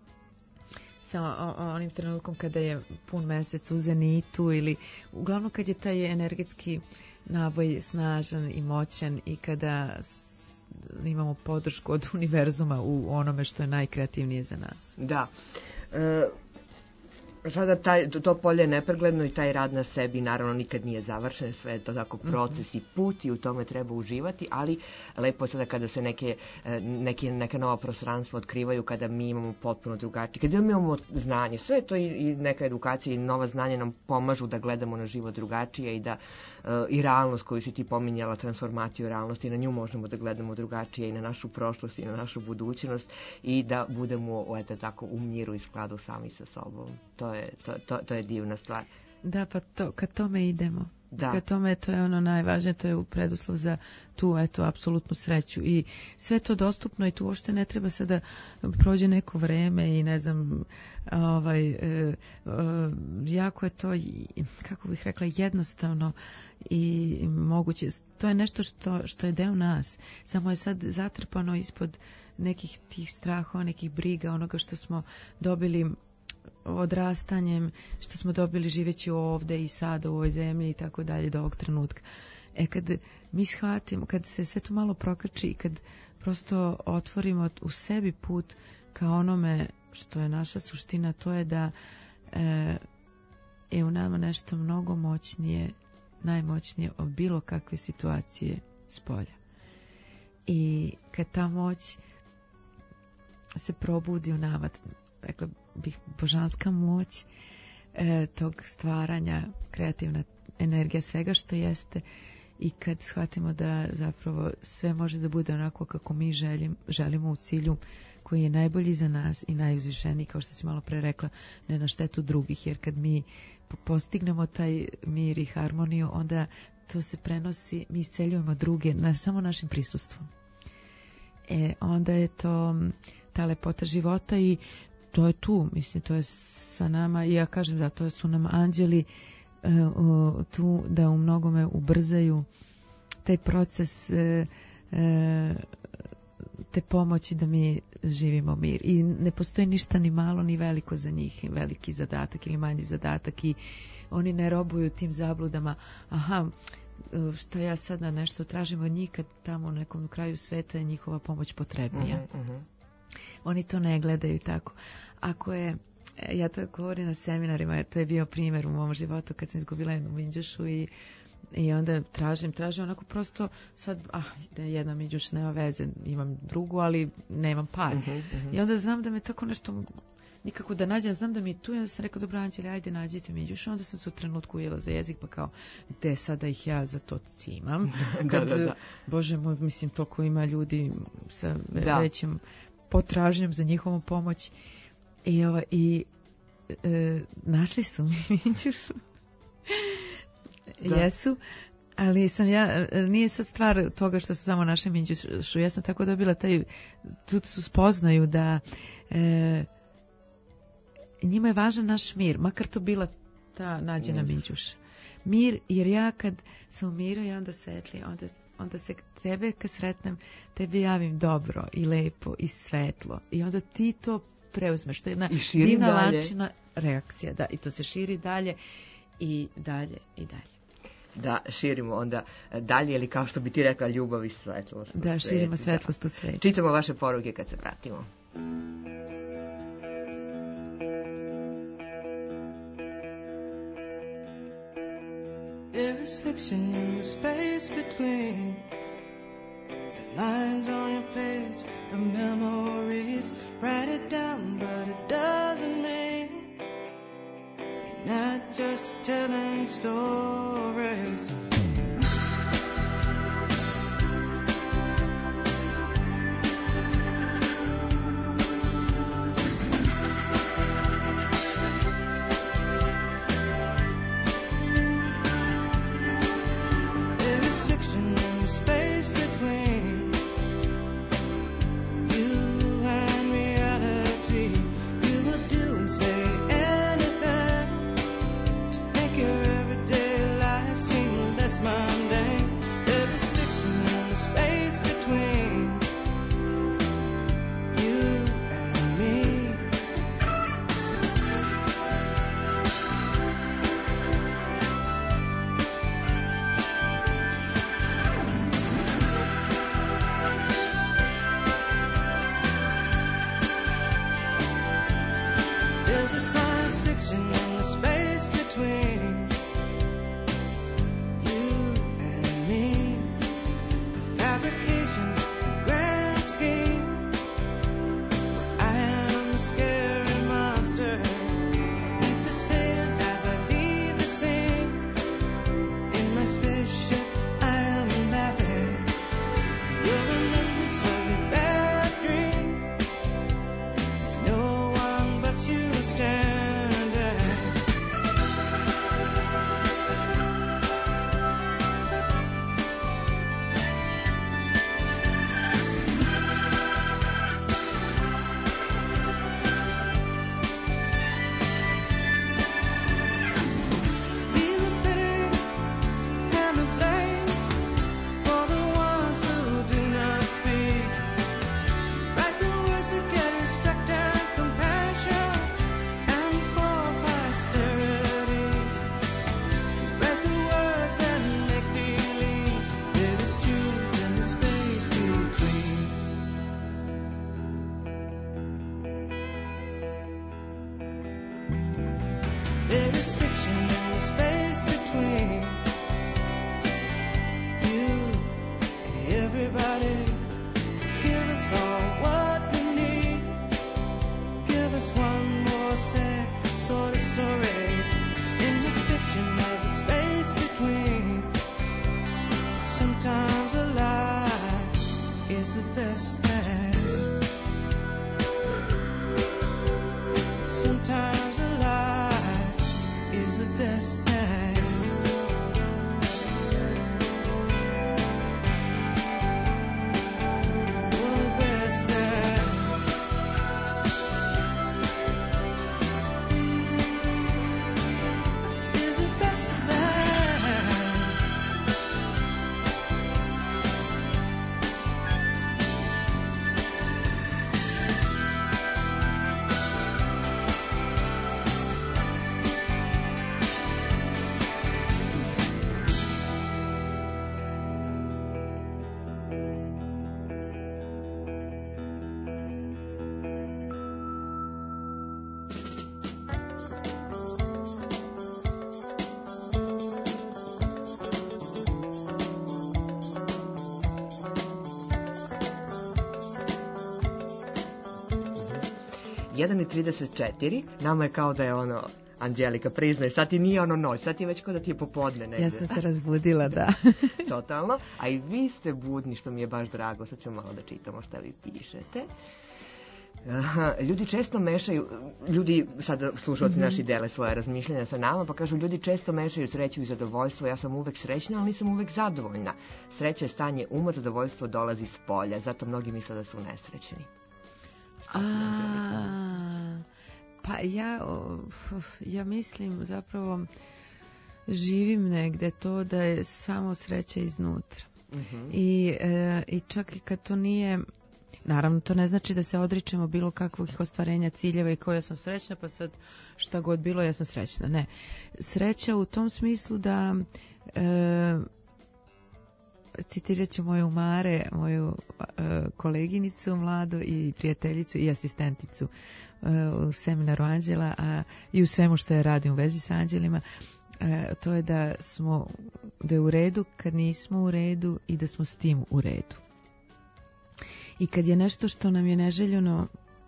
S4: sa onim trenutkom kada je pun mesec u zenitu ili uglavnom kad je taj energetski naboj snažan i moćan i kada imamo podršku od univerzuma u onome što je najkreativnije za nas.
S1: Da. E, sada taj, to polje je nepregledno i taj rad na sebi naravno nikad nije završen, sve je to tako proces i put i u tome treba uživati, ali lepo je sada kada se neke, neke, neke nova prostranstva otkrivaju, kada mi imamo potpuno drugačije, kada mi imamo znanje, sve to i, i neka edukacija i nova znanja nam pomažu da gledamo na život drugačije i da i realnost koju si ti pominjala, transformaciju realnosti, na nju možemo da gledamo drugačije i na našu prošlost i na našu budućnost i da budemo eto, tako, u miru i skladu sami sa sobom. To je, to, to, to je divna stvar.
S4: Da, pa to, kad tome idemo.
S1: Da.
S4: Kad tome, to je ono najvažnije, to je preduslov za tu, eto, apsolutnu sreću. I sve to dostupno i tu uopšte ne treba sada prođe neko vreme i ne znam, ovaj, e, e, jako je to, kako bih rekla, jednostavno i moguće. To je nešto što, što je deo nas. Samo je sad zatrpano ispod nekih tih strahova, nekih briga, onoga što smo dobili odrastanjem, što smo dobili živeći ovde i sada u ovoj zemlji i tako dalje do ovog trenutka. E kad mi shvatimo, kad se sve to malo prokrči i kad prosto otvorimo u sebi put ka onome što je naša suština, to je da e, je u nama nešto mnogo moćnije, najmoćnije od bilo kakve situacije s polja. I kad ta moć se probudi u nama, rekla bih božanska moć e, tog stvaranja, kreativna energija svega što jeste, i kad shvatimo da zapravo sve može da bude onako kako mi želim, želimo u cilju koji je najbolji za nas i najuzvišeniji, kao što si malo pre rekla, ne na štetu drugih, jer kad mi postignemo taj mir i harmoniju, onda to se prenosi, mi isceljujemo druge na samo našim prisustvom. E, onda je to ta lepota života i to je tu, mislim, to je sa nama, i ja kažem da to su nam anđeli e, o, tu da u mnogome ubrzaju taj proces e, e, te pomoći da mi živimo mir. I ne postoji ništa ni malo ni veliko za njih, veliki zadatak ili manji zadatak, i oni ne robuju tim zabludama, aha, što ja sada nešto tražim od njih, kad tamo u nekom kraju sveta je njihova pomoć potrebnija.
S1: Uh-huh, uh-huh.
S4: Oni to ne gledaju tako. Ako je, ja to govorim na seminarima, to je bio primjer u mom životu kad sam izgubila jednu minđušu i I onda tražim, tražim onako prosto sad, ah, jedna minđuša nema veze, imam drugu, ali nemam par.
S1: Uh-huh, uh-huh.
S4: I onda znam da me tako nešto, nikako da nađem, znam da mi je tu, i onda sam rekao, dobro Anđeli, ajde nađite minđušu. Onda sam se u trenutku ujela za jezik, pa kao, gde sada ih ja za to cimam? Kad,
S1: da, da, da.
S4: Bože moj, mislim, toliko ima ljudi sa
S1: da.
S4: većim potražnjom za njihovom pomoć. I, ova, i e, našli su mi minđušu. Da. Jesu, ali sam ja, nije sad stvar toga što su samo naše minđušu, ja sam tako dobila taj, tu su spoznaju da e, njima je važan naš mir, makar to bila ta nađena mm. minđuša. Mir, jer ja kad sam u miru i onda svetli, onda, onda se tebe kad sretnem, tebi javim dobro i lepo i svetlo, i onda ti to preuzmeš, to je jedna divna lančina reakcija, da, i to se širi dalje i dalje i dalje.
S1: Da širimo onda dalje, ili kao što bi ti rekla, ljubav i svetlost.
S4: Da, širimo svetlost u svijetu.
S1: Čitamo vaše poruke kad se vratimo.
S6: There is fiction in the space between the lines on your page of memories. Write it down, but it doesn't mean you're not just telling stories. Space between you and reality. You will do and say anything to make your everyday life seem less just one more sad sort of story in the fiction of the space between. Sometimes a lie is the best thing. Sometimes a lie is the best thing.
S1: jedan i trideset četiri, nama je kao da je ono, Anđelika, priznaj, sad ti nije ono noć, sad ti je već kao da ti je popodne negde.
S4: Ja sam se razbudila, da.
S1: Totalno, a i vi ste budni, što mi je baš drago, sad ćemo malo da čitamo šta vi pišete. Aha, ljudi često mešaju, ljudi, sad slušalci naši dele svoje razmišljanja sa nama, pa kažu ljudi često mešaju sreću i zadovoljstvo, ja sam uvek srećna, ali nisam uvek zadovoljna. Sreća je stanje uma, zadovoljstvo dolazi s polja, zato mnogi misle da su nesrećni.
S4: A, pa ja, ja mislim zapravo živim negde to da je samo sreća iznutra.
S1: Uh-huh.
S4: I, e, I čak i kad to nije, naravno to ne znači da se odričemo bilo kakvih ostvarenja ciljeva i koja sam srećna pa sad šta god bilo ja sam srećna. Ne. Sreća u tom smislu da e, citirat ću moju Mare, moju e, koleginicu mladu i prijateljicu i asistenticu e, u seminaru Anđela, a i u svemu što je radim u vezi s anđelima, e, to je da smo, da je u redu kad nismo u redu i da smo s tim u redu. I kad je nešto što nam je neželjeno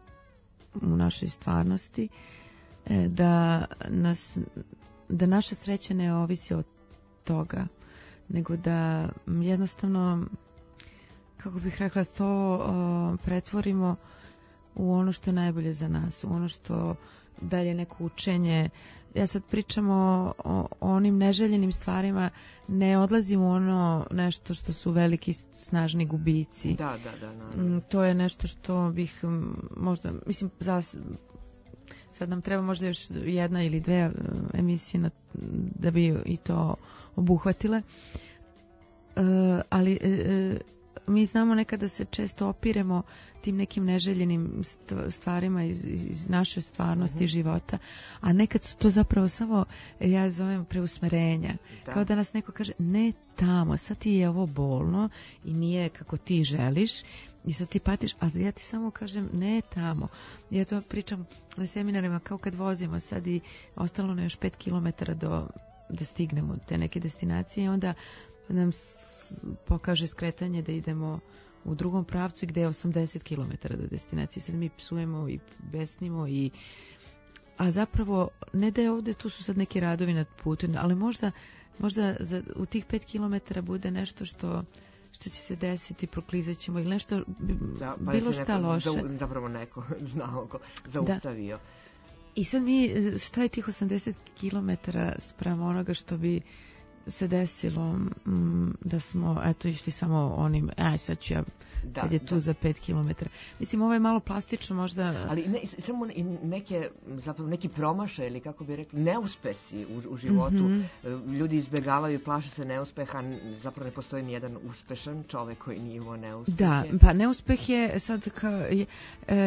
S4: u našoj stvarnosti, e, da nas, da naša sreća ne ovisi od toga, nego da jednostavno, kako bih rekla, to o, pretvorimo u ono što je najbolje za nas, u ono što dalje neko učenje. Ja sad pričam o, o onim neželjenim stvarima, ne odlazim u ono nešto što su veliki snažni gubici.
S1: Da, da, da, naravno.
S4: To je nešto što bih možda, mislim, za, sad nam treba možda još jedna ili dve emisije na, da bi i to obuhvatile. Uh, ali uh, mi znamo nekada se često opiremo tim nekim neželjenim stvarima iz, iz naše stvarnosti, mm-hmm. života, a nekad su to zapravo samo, ja zovem, preusmerenja. Da. Kao da nas neko kaže, ne tamo, sad ti je ovo bolno i nije kako ti želiš i sad ti patiš, a ja ti samo kažem, ne tamo. Ja to pričam na seminarima kao kad vozimo sad i ostalo na još pet kilometara do, da stignemo te neke destinacije i onda nam pokaže skretanje da idemo u drugom pravcu i gde je osamdeset kilometara do destinacije. Sad mi psujemo i besnimo i a zapravo ne da je ovde, tu su sad neki radovi nad putem, ali možda, možda za, u tih pet kilometara bude nešto što što će se desiti, proklizat ćemo ili nešto da, pa bilo šta neko, loše.
S1: Da, zapravo neko znao ko zaustavio.
S4: Da. I sad mi, šta je tih osamdeset kilometara spram onoga što bi se desilo m, da smo eto išli samo onim, aj sad ću ja da, kad je tu da. Za pet kilometara. Mislim, ovo je malo plastično možda.
S1: Ali ne, samo neke, zapravo neki promašaj ili kako bi rekli, neuspesi u, u životu. Mm-hmm. Ljudi izbjegavaju i plaše se neuspeha, zapravo ne postoji ni jedan uspešan čovek koji nije imao neuspehe.
S4: Da, pa neuspeh je sad kao, je, e,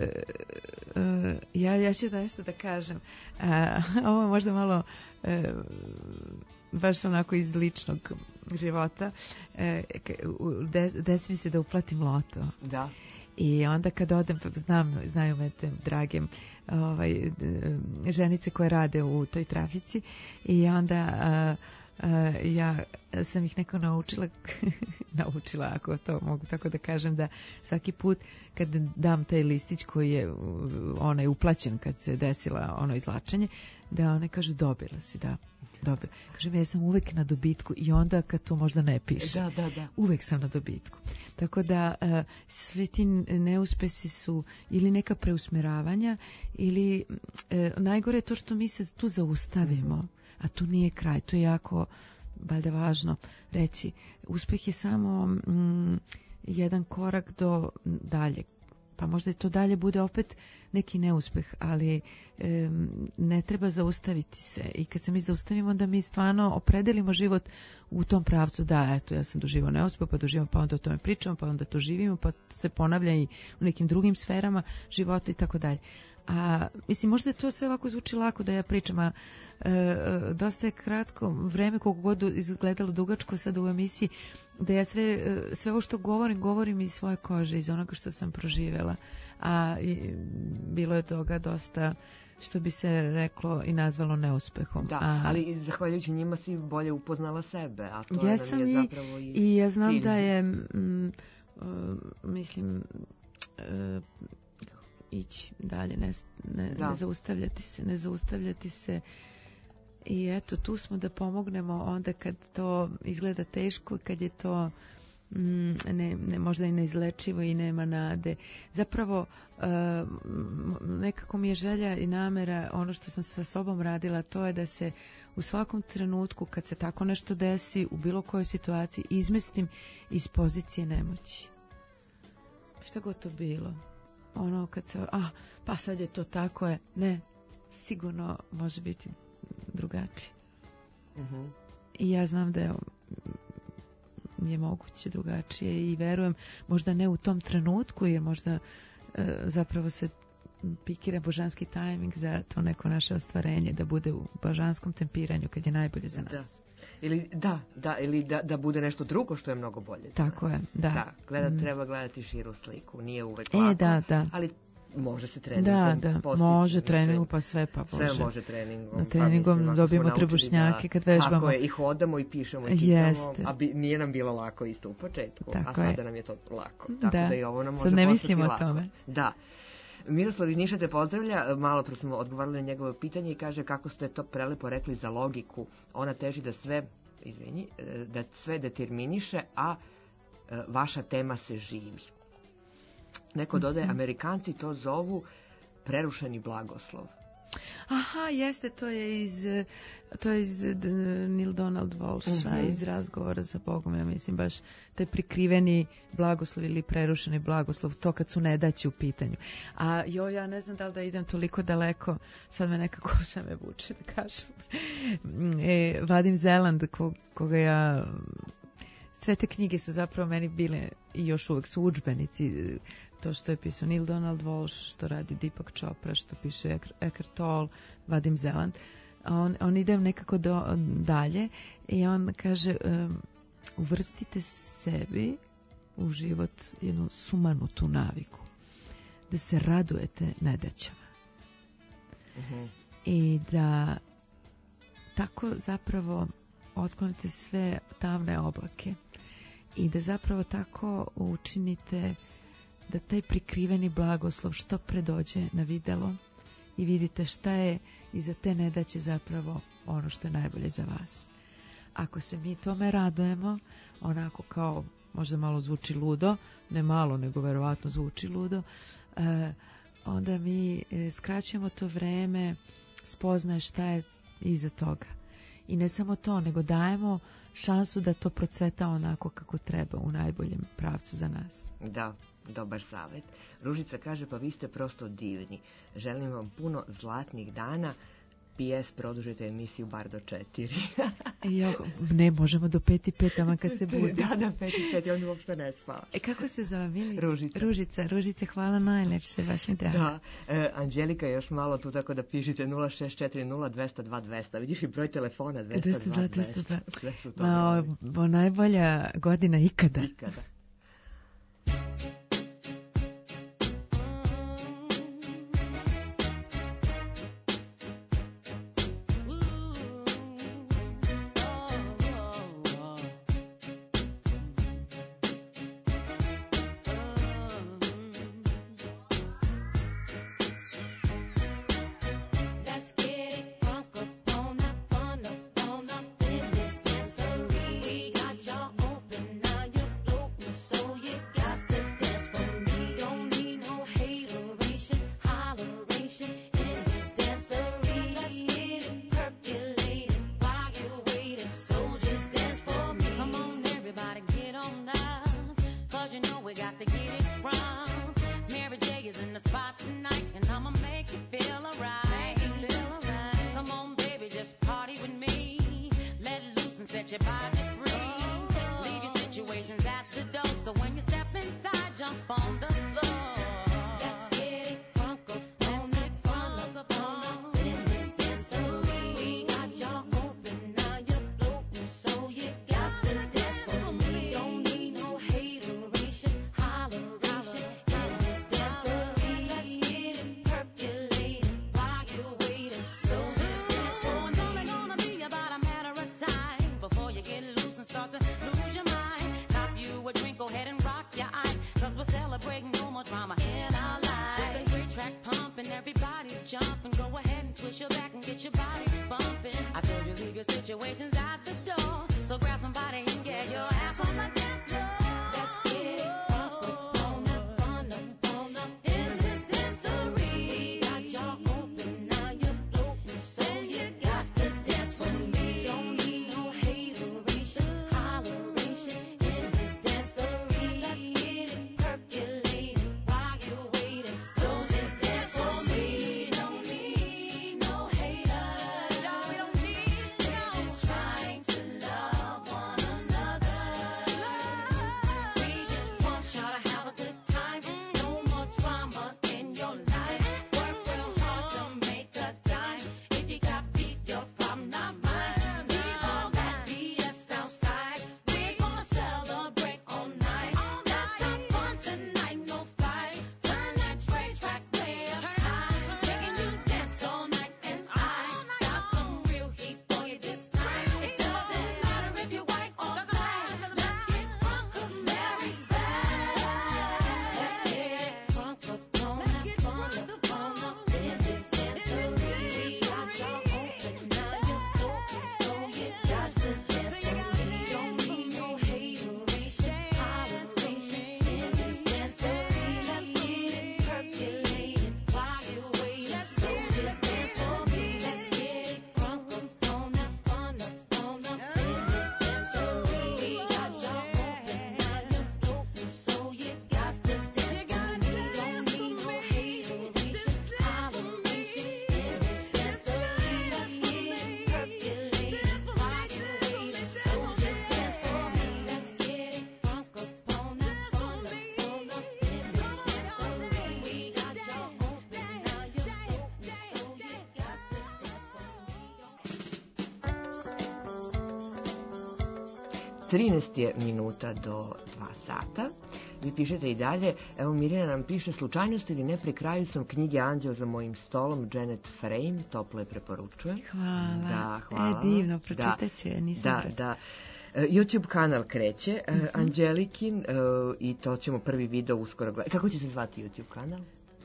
S4: e, ja, ja ću da nešto da kažem. E, ovo je možda malo e, baš onako iz ličnog života, e, desi mi se da uplatim loto.
S1: Da.
S4: I onda kad odem, znam, znaju me te drage ovaj, ženice koje rade u toj trafici i onda a, E, ja sam ih neko naučila, naučila ako to mogu tako da kažem, da svaki put kad dam taj listić koji je onaj uplaćen kad se desila ono izvlačenje, da one kažu dobila si, da, dobila. Kažem, ja sam uvek na dobitku i onda kad to možda ne piše.
S1: Da, da, da.
S4: Uvek sam na dobitku. Tako da uh, svi ti neuspesi su ili neka preusmeravanja ili uh, najgore je to što mi se tu zaustavimo, mm-hmm. a tu nije kraj. To je jako valjda važno reći. Uspeh je samo mm, jedan korak do dalje. Pa možda i to dalje bude opet neki neuspeh, ali e, ne treba zaustaviti se. I kad se mi zaustavimo, onda mi stvarno opredelimo život u tom pravcu. Da, eto, ja sam doživao neuspeh, pa doživamo, pa onda o tome pričamo, pa onda to živimo, pa se ponavlja i u nekim drugim sferama života i tako dalje. A mislim, možda je to sve ovako zvuči lako da ja pričam, a e, dosta je kratko vreme, koliko god izgledalo dugačko sad u emisiji, da ja sve, sve ovo što govorim, govorim iz svoje kože, iz onoga što sam proživjela. A i, bilo je toga dosta, što bi se reklo i nazvalo neuspehom.
S1: Da,
S4: a,
S1: ali zahvaljujući njima si bolje upoznala sebe, a to
S4: ja
S1: nam je zapravo i
S4: i ja znam
S1: cilj.
S4: da je mm, uh, mislim uh, ići dalje, ne, ne, ne zaustavljati se, ne zaustavljati se. I eto, tu smo da pomognemo onda kad to izgleda teško, kad je to mm, ne, ne, možda i neizlečivo i nema nade. Zapravo, uh, nekako mi je želja i namera, ono što sam sa sobom radila, to je da se u svakom trenutku, kad se tako nešto desi, u bilo kojoj situaciji, izmestim iz pozicije nemoći. Šta god to bilo. Ono kad se, ah, pa sad je to tako je, ne, sigurno može biti drugačije.
S1: Uh-huh.
S4: I ja znam da je, je moguće drugačije i verujem, možda ne u tom trenutku, jer možda e, zapravo se pikira božanski tajming za to neko naše ostvarenje, da bude u božanskom tempiranju kad je najbolje za nas.
S1: Da. Ili da, da, ili da, da bude nešto drugo što je mnogo bolje.
S4: Tako je, da.
S1: Da, gledat,
S4: mm.
S1: treba gledati širu sliku, nije uvek lako,
S4: e, da, da.
S1: ali može se treningom
S4: da, da.
S1: postići.
S4: Može treningom, pa sve, pa Bože.
S1: Sve može treningom.
S4: Na treningom
S1: pa,
S4: dobijemo trebušnjake da, kad vežbamo.
S1: Tako je, i hodamo i pišemo i čitamo, a bi, nije nam bilo lako isto u početku, tako a sada je. Nam je to lako. Tako da,
S4: da
S1: i ovo nam može
S4: sad ne mislimo
S1: lako.
S4: O tome.
S1: Da. Miroslav iz Niša te pozdravlja, malo pro smo odgovarali na njegovo pitanje i kaže kako ste to prelepo rekli za logiku. Ona teži da sve, izvini, da sve determiniše, a vaša tema se živi. Neko dodaje, mm-hmm. Amerikanci to zovu prerušeni blagoslov.
S4: Aha, jeste, to je iz, to je iz Neil Donald Walsha, mm-hmm. iz Razgovora za Bogom, ja mislim baš taj prikriveni blagoslov ili prerušeni blagoslov, to kad su nedaće u pitanju. A jo, ja ne znam da li da idem toliko daleko, sad me nekako sve me vuče da kažem. E, Vadim Zeland, ko, koga ja... Sve te knjige su zapravo meni bile i još uvek su udžbenici. To što je pisao Neil Donald Walsh, što radi Deepak Chopra, što piše Eckhart Tolle, Vadim Zeland. On, on ide nekako do, dalje i on kaže um, uvrstite sebi u život jednu sumanutu naviku. Da se radujete nedaćama.
S1: Uh-huh.
S4: I da tako zapravo otklonite sve tamne oblake i da zapravo tako učinite da taj prikriveni blagoslov što pre dođe na videlo i vidite šta je iza te nedaće zapravo ono što je najbolje za vas. Ako se mi tome radujemo, onako kao možda malo zvuči ludo, ne malo nego verovatno zvuči ludo, eh, onda mi eh, skraćujemo to vreme, spoznaje šta je iza toga. I ne samo to, nego dajemo šansu da to procveta onako kako treba u najboljem pravcu za nas.
S1: Da, dobar savjet. Ružica kaže, pa vi ste prosto divni. Želim vam puno zlatnih dana. P S produžite emisiju bar do četiri.
S4: Jo, ne, možemo do pet i pet, tamo kad se budi.
S1: Da, da, pet i pet, on uopšte ne spava.
S4: E, kako se zove, Milica?
S1: Ružica.
S4: Ružica, Ružice, hvala najlepše, baš mi drago.
S1: Da, e, Anđelika je još malo tu, tako da pišite nula šest četiri nula dva nula dva dva nula. Vidiš i broj telefona dvesta dva dvesta. Sve su to.
S4: Ma, o, o, najbolja godina ikada.
S1: Ikada.
S7: set your body free. Leave your situations at the door. So when you step inside, jump on the floor. Let's get it crunk up on it, crunk up on it. In this dancery, we got y'all open, now you're floating, so you got to dance for me. Don't need no hateration, holleration. In this dancery, let's get it percolating while you're waiting. So this dance for me. It's only gonna be about a matter of time before you get loose and start to lose your mind. Cop you a drink, go ahead and rock your eye, cause we're celebrating no more drama in our lives. With a great track pumping, everybody's jumping. Go ahead and twist your back and get your body bumping. I told you leave your situations at the door, so grab somebody and get your ass on the dance floor. Let's get it crunk up on up, fun up, on up. In this dancery, got y'all open, now you're floating, so you got to dance with me. Don't need no hateration, holleration. In this dancery, let's get it percolating while you're waiting. So just dance for me. Don't need no haters. No, we don't need. We're just trying to love one another. We just want y'all to have a good time. No more drama in your life. Work real hard to make a dime. If you got beef, your problem, not mine. Leave all that B S outside. We're gonna celebrate all night. Let's have fun tonight, no fight. Turn that train track way up high. Making you dance all night, and I got some real heat for you this time. It doesn't matter if you're white or black. Let's get crunk 'cause Mary's back. Let's get crunk up on up, on up, on up. In this dancery, got y'all open, now you're floating, so you got to dance for me. Don't need no hateration, holleration. In this dancery, let's get it percolating while you're waiting. So just dance for me. Let's get it crunk up on up, on up, on up. In this dancery, got y'all open, now you're floating, so you got to dance for me. Don't need no hateration, holleration. In this dancery, let's get it percolating while you're waiting. So just dance for me. Let's get it crunk up on up, on up, on up. In this dancery, we got y'all open, now you're floating, so you got to dance for me.
S1: trinaest je minuta do dva sata. Vi pišete i dalje. Evo Mirjana nam piše: slučajnost ili ne, pri kraju sam knjige Anđeo za mojim stolom, Janet Frame, toplo je preporučujem.
S4: Hvala.
S1: Da, hvala.
S4: E, divno,
S1: vam.
S4: pročitat ću je, nisam
S1: Da,
S4: pročitala.
S1: da. E, YouTube kanal kreće, uh Anđelikin, e, i to ćemo prvi video uskoro gledati. Kako će se zvati YouTube kanal?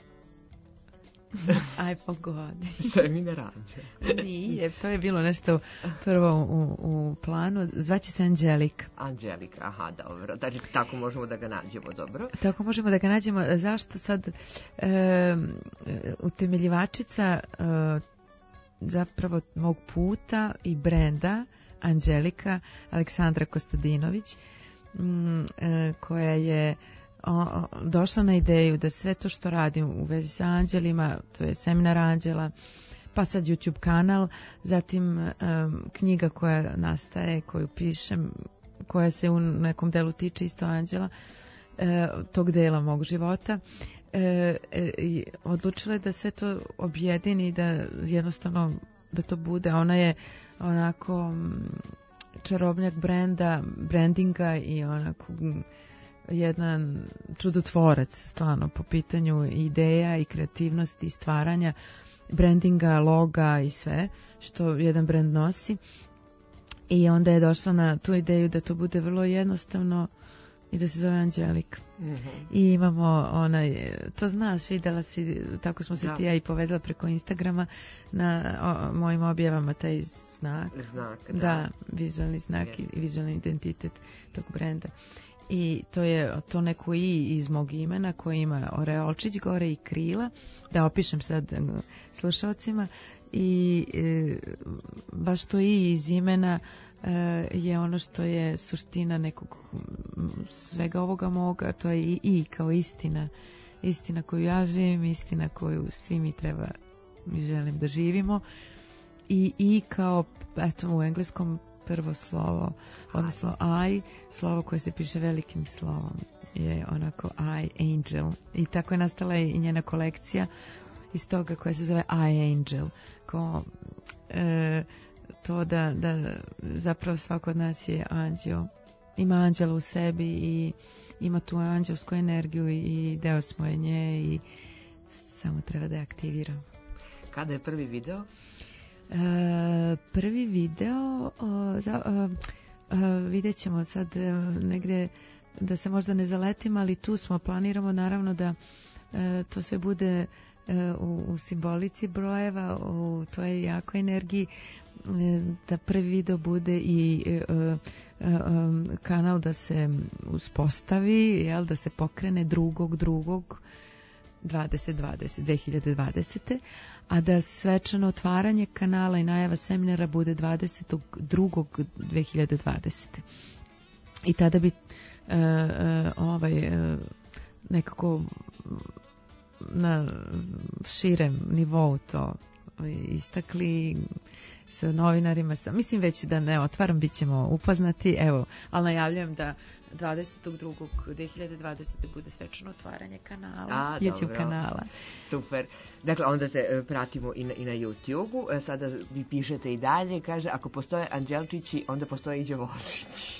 S4: Aj, pogodi.
S1: Sve mi ne rađe.
S4: Nije, to je bilo nešto prvo u, u planu. Zvaće se Anđelika.
S1: Anđelika, aha, dobro. Znači, tako možemo da ga nađemo, dobro.
S4: Tako možemo da ga nađemo. Zašto sad e, utemeljivačica e, zapravo mog puta i brenda Anđelika Aleksandra Kostadinović, m, e, koja je o, o, došla na ideju da sve to što radim u vezi sa anđelima, to je seminar anđela, pa sad YouTube kanal, zatim um, knjiga koja nastaje, koju pišem, koja se u nekom delu tiče isto anđela, e, tog dela mog života. E, e, odlučila je da sve to objedini i da jednostavno da to bude. Ona je onako m, čarobnjak brenda, brandinga i onako m, jedan čudotvorac stvarno po pitanju ideja i kreativnosti i stvaranja brandinga, loga i sve što jedan brand nosi. I onda je došla na tu ideju da to bude vrlo jednostavno i da se zove Anđelika.
S1: Mm-hmm.
S4: I imamo onaj, to znaš, videla si, tako smo se
S1: Da.
S4: ti ja i povezala preko Instagrama na o, mojim objavama taj znak.
S1: Znak, da.
S4: Da, vizualni znak i vizualni identitet tog brenda. I to je to neko i iz mog imena koji ima oreolčić gore i krila, da opišem sad slušalcima. I e, baš to i iz imena e, je ono što je suština nekog svega ovoga moga, to je i, i kao istina, istina koju ja živim, istina koju svi mi treba, mi želim da živimo, i, i kao eto, u engleskom prvo slovo, odnosno I, slovo koje se piše velikim slovom, je onako I, Angel. I tako je nastala i njena kolekcija iz toga koja se zove I, Angel. Ko, e, to da, da zapravo svako od nas je anđeo. Ima anđela u sebi i ima tu anđelsku energiju i deo smo je nje i samo treba da je aktiviramo.
S1: Kada je prvi video?
S4: E, prvi video o, za, o, o, vidjet ćemo sad e, negde da se možda ne zaletim, ali tu smo, planiramo naravno da e, to sve bude e, u, u simbolici brojeva, u toj jakoj energiji, e, da prvi video bude i e, e, e, kanal da se uspostavi, jel, da se pokrene drugog drugog dvadeset dvadeset, dve hiljade dvadesete. A da svečano otvaranje kanala i najava seminara bude dvadesetog drugog dve hiljade dvadesete. I tada bi e, e, ovaj e, nekako na širem nivou to istakli sa novinarima. Sa, mislim već da ne otvaram, bit ćemo upoznati, evo, ali najavljujem da dvadesetog drugog dve hiljade dvadesete bude svečano otvaranje kanala,
S1: A,
S4: YouTube
S1: dobro.
S4: kanala.
S1: Super. Dakle, onda te e, pratimo i na, i na YouTube-u. E, sada vi pišete i dalje. Kaže, ako postoje anđelčići, onda postoje i đavolčići.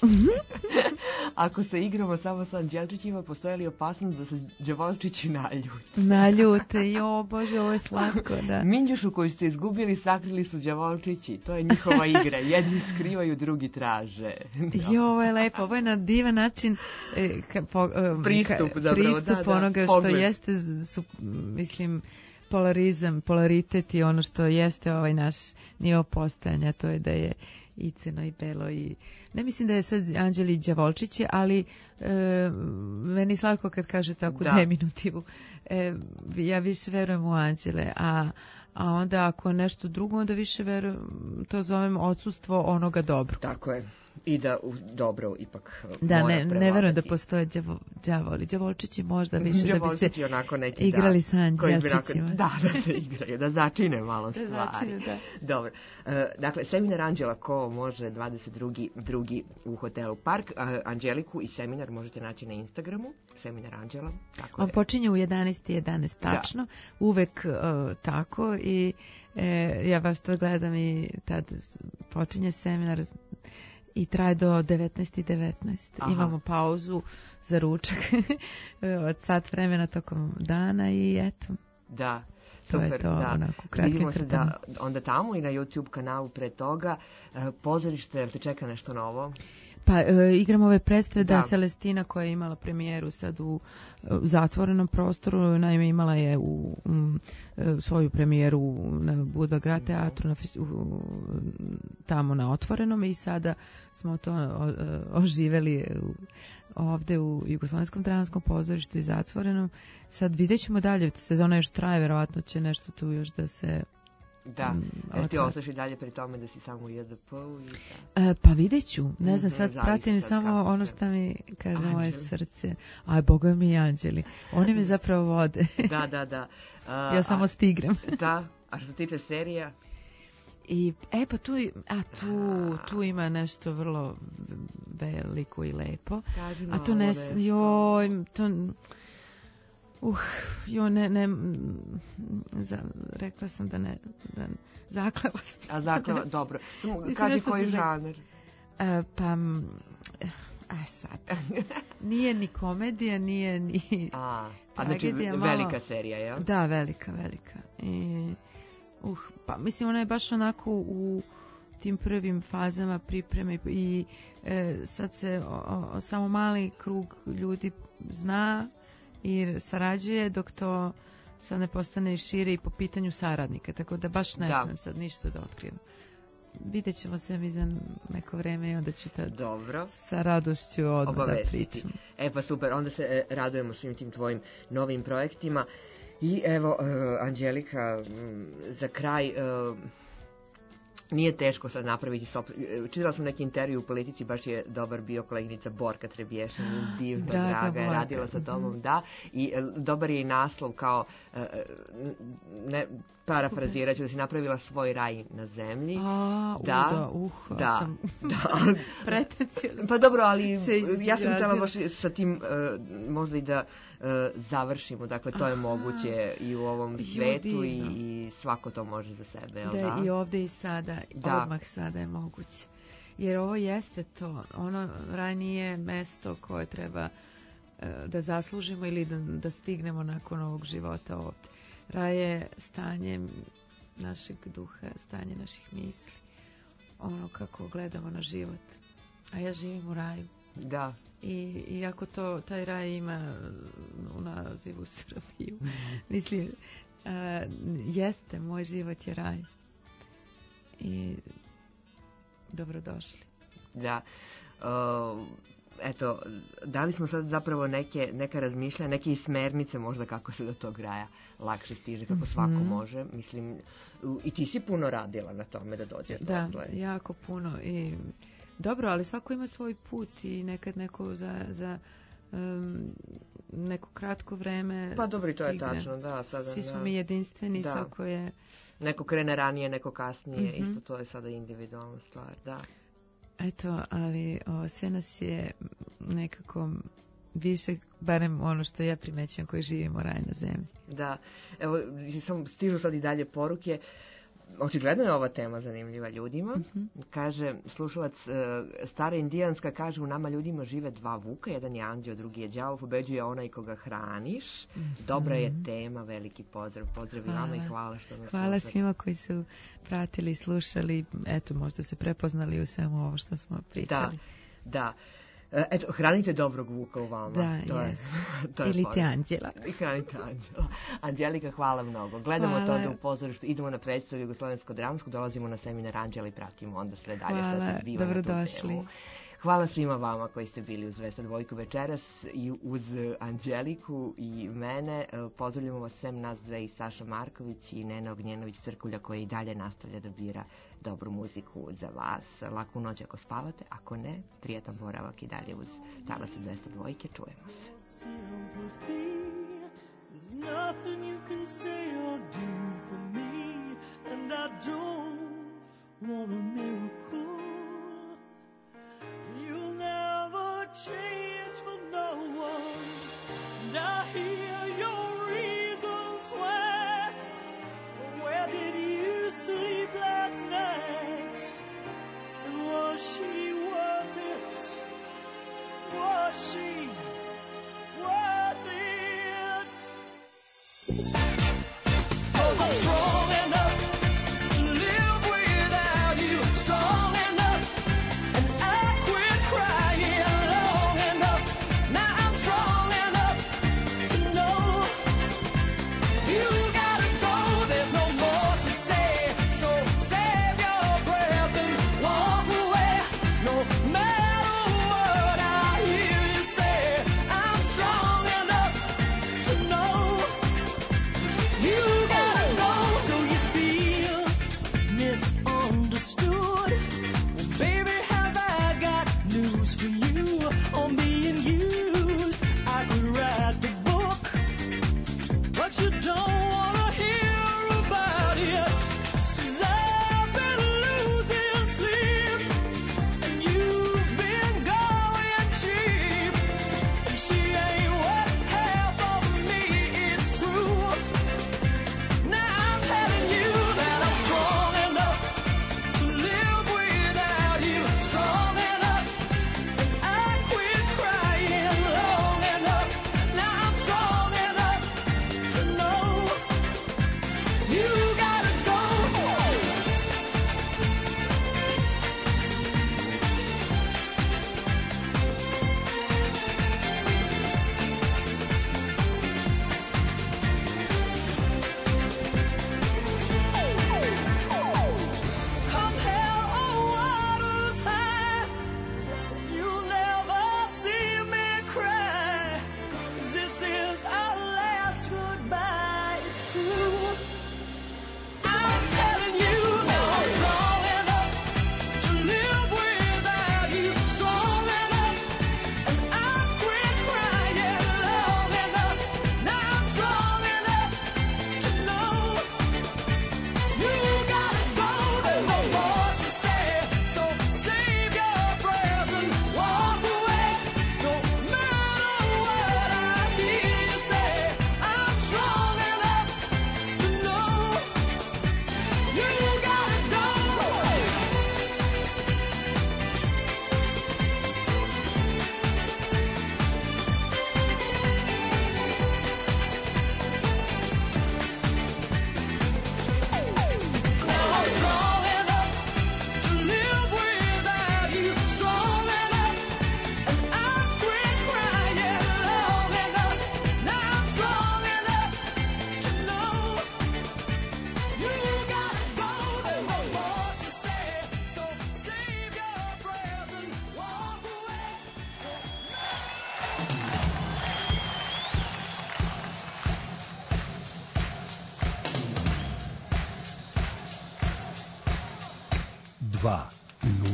S1: Ako se igramo samo sa anđelčićima, postoje li opasnost da se đavolčići naljute?
S4: Naljute, jo, Bože, ovo je slatko, da.
S1: Minđušu koju ste izgubili sakrili su đavolčići. To je njihova igra. Jedni skrivaju, drugi traže.
S4: Jo, ovo je lepo. Ovo je na divan način e, ka, po, e,
S1: Pristup,
S4: ka,
S1: zapravo,
S4: pristup
S1: da, da,
S4: onoga
S1: pogled.
S4: što jeste, su, mislim, polarizam, polaritet i ono što jeste ovaj naš nivo postajanja, to je da je i crno i belo i ne mislim da je sad anđeli i đavolčići, ali e, meni slatko kad kaže tako
S1: Da.
S4: deminutivu. E, ja više verujem u anđele, a a onda ako nešto drugo, onda više verujem, to zovem odsustvo onoga dobro.
S1: Tako je. I da u dobro ipak
S4: Da,
S1: mora
S4: ne, ne
S1: prevladati.
S4: verujem da postoje đavo, đavoli. Đavolčići možda više da bi se
S1: Đavolčići onako neki,
S4: igrali
S1: da,
S4: sa
S1: koji bi onako-
S4: anđelčićima.
S1: Da, da se igraju, da začine malo
S4: Da
S1: stvari.
S4: začine, da.
S1: Dobro. E, dakle, seminar Anđela ko može dvadeset drugi u hotelu Park. A, Anđeliku i seminar možete naći na Instagramu. Seminar Anđela. Tako
S4: On
S1: je.
S4: počinje u jedanaest i jedanaest tačno, uvek uh, tako i e, ja baš to gledam i tad počinje seminar i traje do devetnaest i devetnaest.
S1: Aha.
S4: Imamo pauzu za ručak od sat vremena tokom dana i eto,
S1: Da.
S4: to je
S1: Super,
S4: to,
S1: da.
S4: onako, kratkim
S1: Vidimo se
S4: crtama.
S1: da onda tamo i na YouTube kanalu pre toga. E, pozorište, jel te čeka nešto novo?
S4: Pa e, igramo ove predstave da.
S1: Da.
S4: Celestina koja je imala premijeru sad u, u zatvorenom prostoru, naime imala je u, um, e, svoju premijeru na Budva Grad teatru na, fis- u, tamo na otvorenom i sada smo to o, o, oživeli u, ovde u Jugoslovenskom dramskom pozorištu i zatvorenom. Sad vidjet ćemo dalje, sezona još traje, verovatno će nešto tu još da se
S1: Da.
S4: Mm,
S1: Jel ti
S4: otvara.
S1: ostaš i dalje pri tome da si samo u J D P-u i da...
S4: E, pa vidjet ću, ne znam,
S1: Mhm,
S4: sad
S1: zavisi
S4: pratim
S1: sad
S4: samo
S1: kako
S4: ono
S1: se-
S4: što mi kaže moje
S1: Anđeli.
S4: srce. Aj, boga mi i anđeli. Oni me zapravo vode.
S1: Da, da, da. A,
S4: Ja samo stigram.
S1: A, da, a što se tiče serija,
S4: I, e, pa tu, i- a tu, tu ima nešto vrlo veliko i lepo.
S1: kaži
S4: A to
S1: malo
S4: ne,
S1: nešto.
S4: s- joj, to, uh, joj, ne, ne, za, rekla sam da ne, da, zaklela sam se.
S1: A zaklava, dobro. Samo
S4: Mislim,
S1: kaži
S4: nešto
S1: koji
S4: sam za-
S1: žanar.
S4: E, pa, m, a sad, nije ni komedija, nije ni...
S1: A, a znači
S4: Tragedija malo-
S1: velika serija, jel?
S4: Da, velika, velika. I, uh, pa mislim ona je baš onako u tim prvim fazama pripreme i e, sad se o, o, samo mali krug ljudi zna i sarađuje dok to sad ne postane i šire i po pitanju saradnika, tako da baš ne
S1: Da.
S4: smem sad ništa da otkrivam. Vidjet ćemo se mi za neko vreme i onda ću tad
S1: Dobro.
S4: sa radošću odmah da
S1: Obavestiti.
S4: pričam.
S1: E pa super, onda se e, radujemo svim tim tvojim novim projektima. I evo, e, Anđelika, m, za kraj, e, nije teško sad napraviti stop. Čitala sam neki intervju u Politici, baš je dobar bio koleginica Borka Trebješa, divna,
S4: Draga
S1: draga, je
S4: Borka.
S1: radila sa tobom, da, i e, dobar je i naslov kao, e, ne, parafrazirat ću, da si napravila svoj raj na zemlji.
S4: A, u,
S1: Da,
S4: da, uh,
S1: da,
S4: sam
S1: da.
S4: pretenciozno.
S1: Pa dobro, ali
S4: Se
S1: ja sam htjela
S4: izrazila.
S1: baš sa tim e, možda i da e, završimo, dakle to je
S4: Aha.
S1: moguće i u ovom
S4: Jo,
S1: svetu i,
S4: divno.
S1: i svako to može za sebe, jel
S4: Da je
S1: da?
S4: i ovde i sada,
S1: Da.
S4: odmah sada je moguće. Jer ovo jeste to, ono, raj nije mesto koje treba e, da zaslužimo ili da, da stignemo nakon ovog života ovde. Raj je stanje našeg duha, stanje naših misli, ono kako gledamo na život. A ja živim u raju.
S1: Da.
S4: I iako to, taj raj ima u nazivu Srbiju, mislim, a, jeste, moj život je raj. I dobrodošli.
S1: Da. Uh, eto, dali smo sad zapravo neke, neka razmišljanja, neke i smernice možda kako se do tog raja lakše stiže, kako svako
S4: Mhm.
S1: može. Mislim, u- i ti si puno radila na tome da dođeš
S4: Da,
S1: dotle.
S4: jako puno. I, dobro, ali svako ima svoj put i nekad neko za, za um, neko kratko vreme
S1: Pa dobro, i to je
S4: stigne.
S1: tačno, da. Sada,
S4: Svi smo
S1: da.
S4: mi jedinstveni,
S1: Da.
S4: svako je...
S1: Neko krene ranije, neko kasnije,
S4: Mhm.
S1: isto to je sada individualna stvar, da.
S4: Eto, ali o, sve nas je nekako više, barem ono što ja primećujem koji živimo raj na zemlji.
S1: Da, evo, sam, stižu sad i dalje poruke. Očigledno je ova tema zanimljiva ljudima.
S4: Mhm.
S1: Kaže, slušalac, e, stara indijanska kaže, u nama ljudima žive dva vuka, jedan je anđeo, drugi je đavo, pobeđuje onaj koga hraniš. Dobra je tema, veliki pozdrav. Pozdrav i vama i hvala što nas
S4: Hvala
S1: slušate.
S4: svima koji su pratili i slušali, eto, možda se prepoznali u svemu ovo što smo
S1: Da,
S4: pričali.
S1: da. E, Eto, hranite dobrog vuka u vama.
S4: Da,
S1: to je,
S4: jes.
S1: to je
S4: Ili te
S1: poruka.
S4: anđela.
S1: I hranite anđela. Anđelika, hvala mnogo. Gledamo
S4: Hvala.
S1: to ovde u pozorištu, idemo na predstavu Jugoslovensko-dramsku, dolazimo na seminar Anđela i pratimo onda sve dalje što
S4: Hvala,
S1: se zbiva na tu
S4: dobrodošli.
S1: temu. Hvala svima vama koji ste bili uz Vesna Dvojku večeras i uz Anđeliku i mene. E, Pozdravljamo vas sem nas dve i Saša Marković i Nena Ognjenović-Crkulja koja i dalje nastavlja da bira dobru muziku za vas. Laku noć ako spavate, ako ne, prijetan boravak i dalje uz talase dvesta dvojke. Čujemo se.
S6: Sympathy. There's nothing you can say or do for me, and I don't want a miracle. You'll never change for no one, and I hear your reasons why. Where did you sleep last night? And was she worth it? Was she worth it? 'Cause I'm strong enough to live without you, strong enough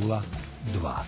S2: nula dva.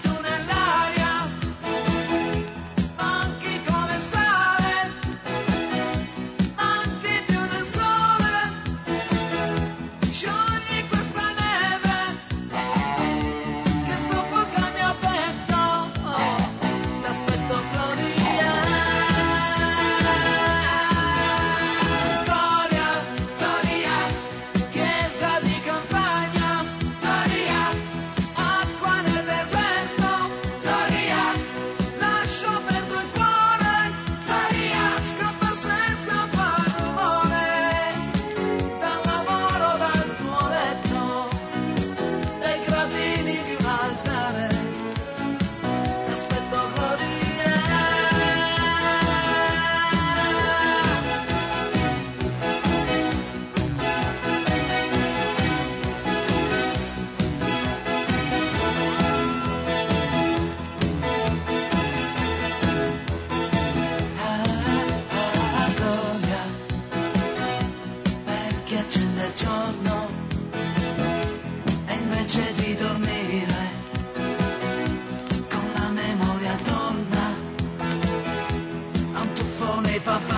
S8: Manchi come sale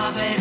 S6: baby.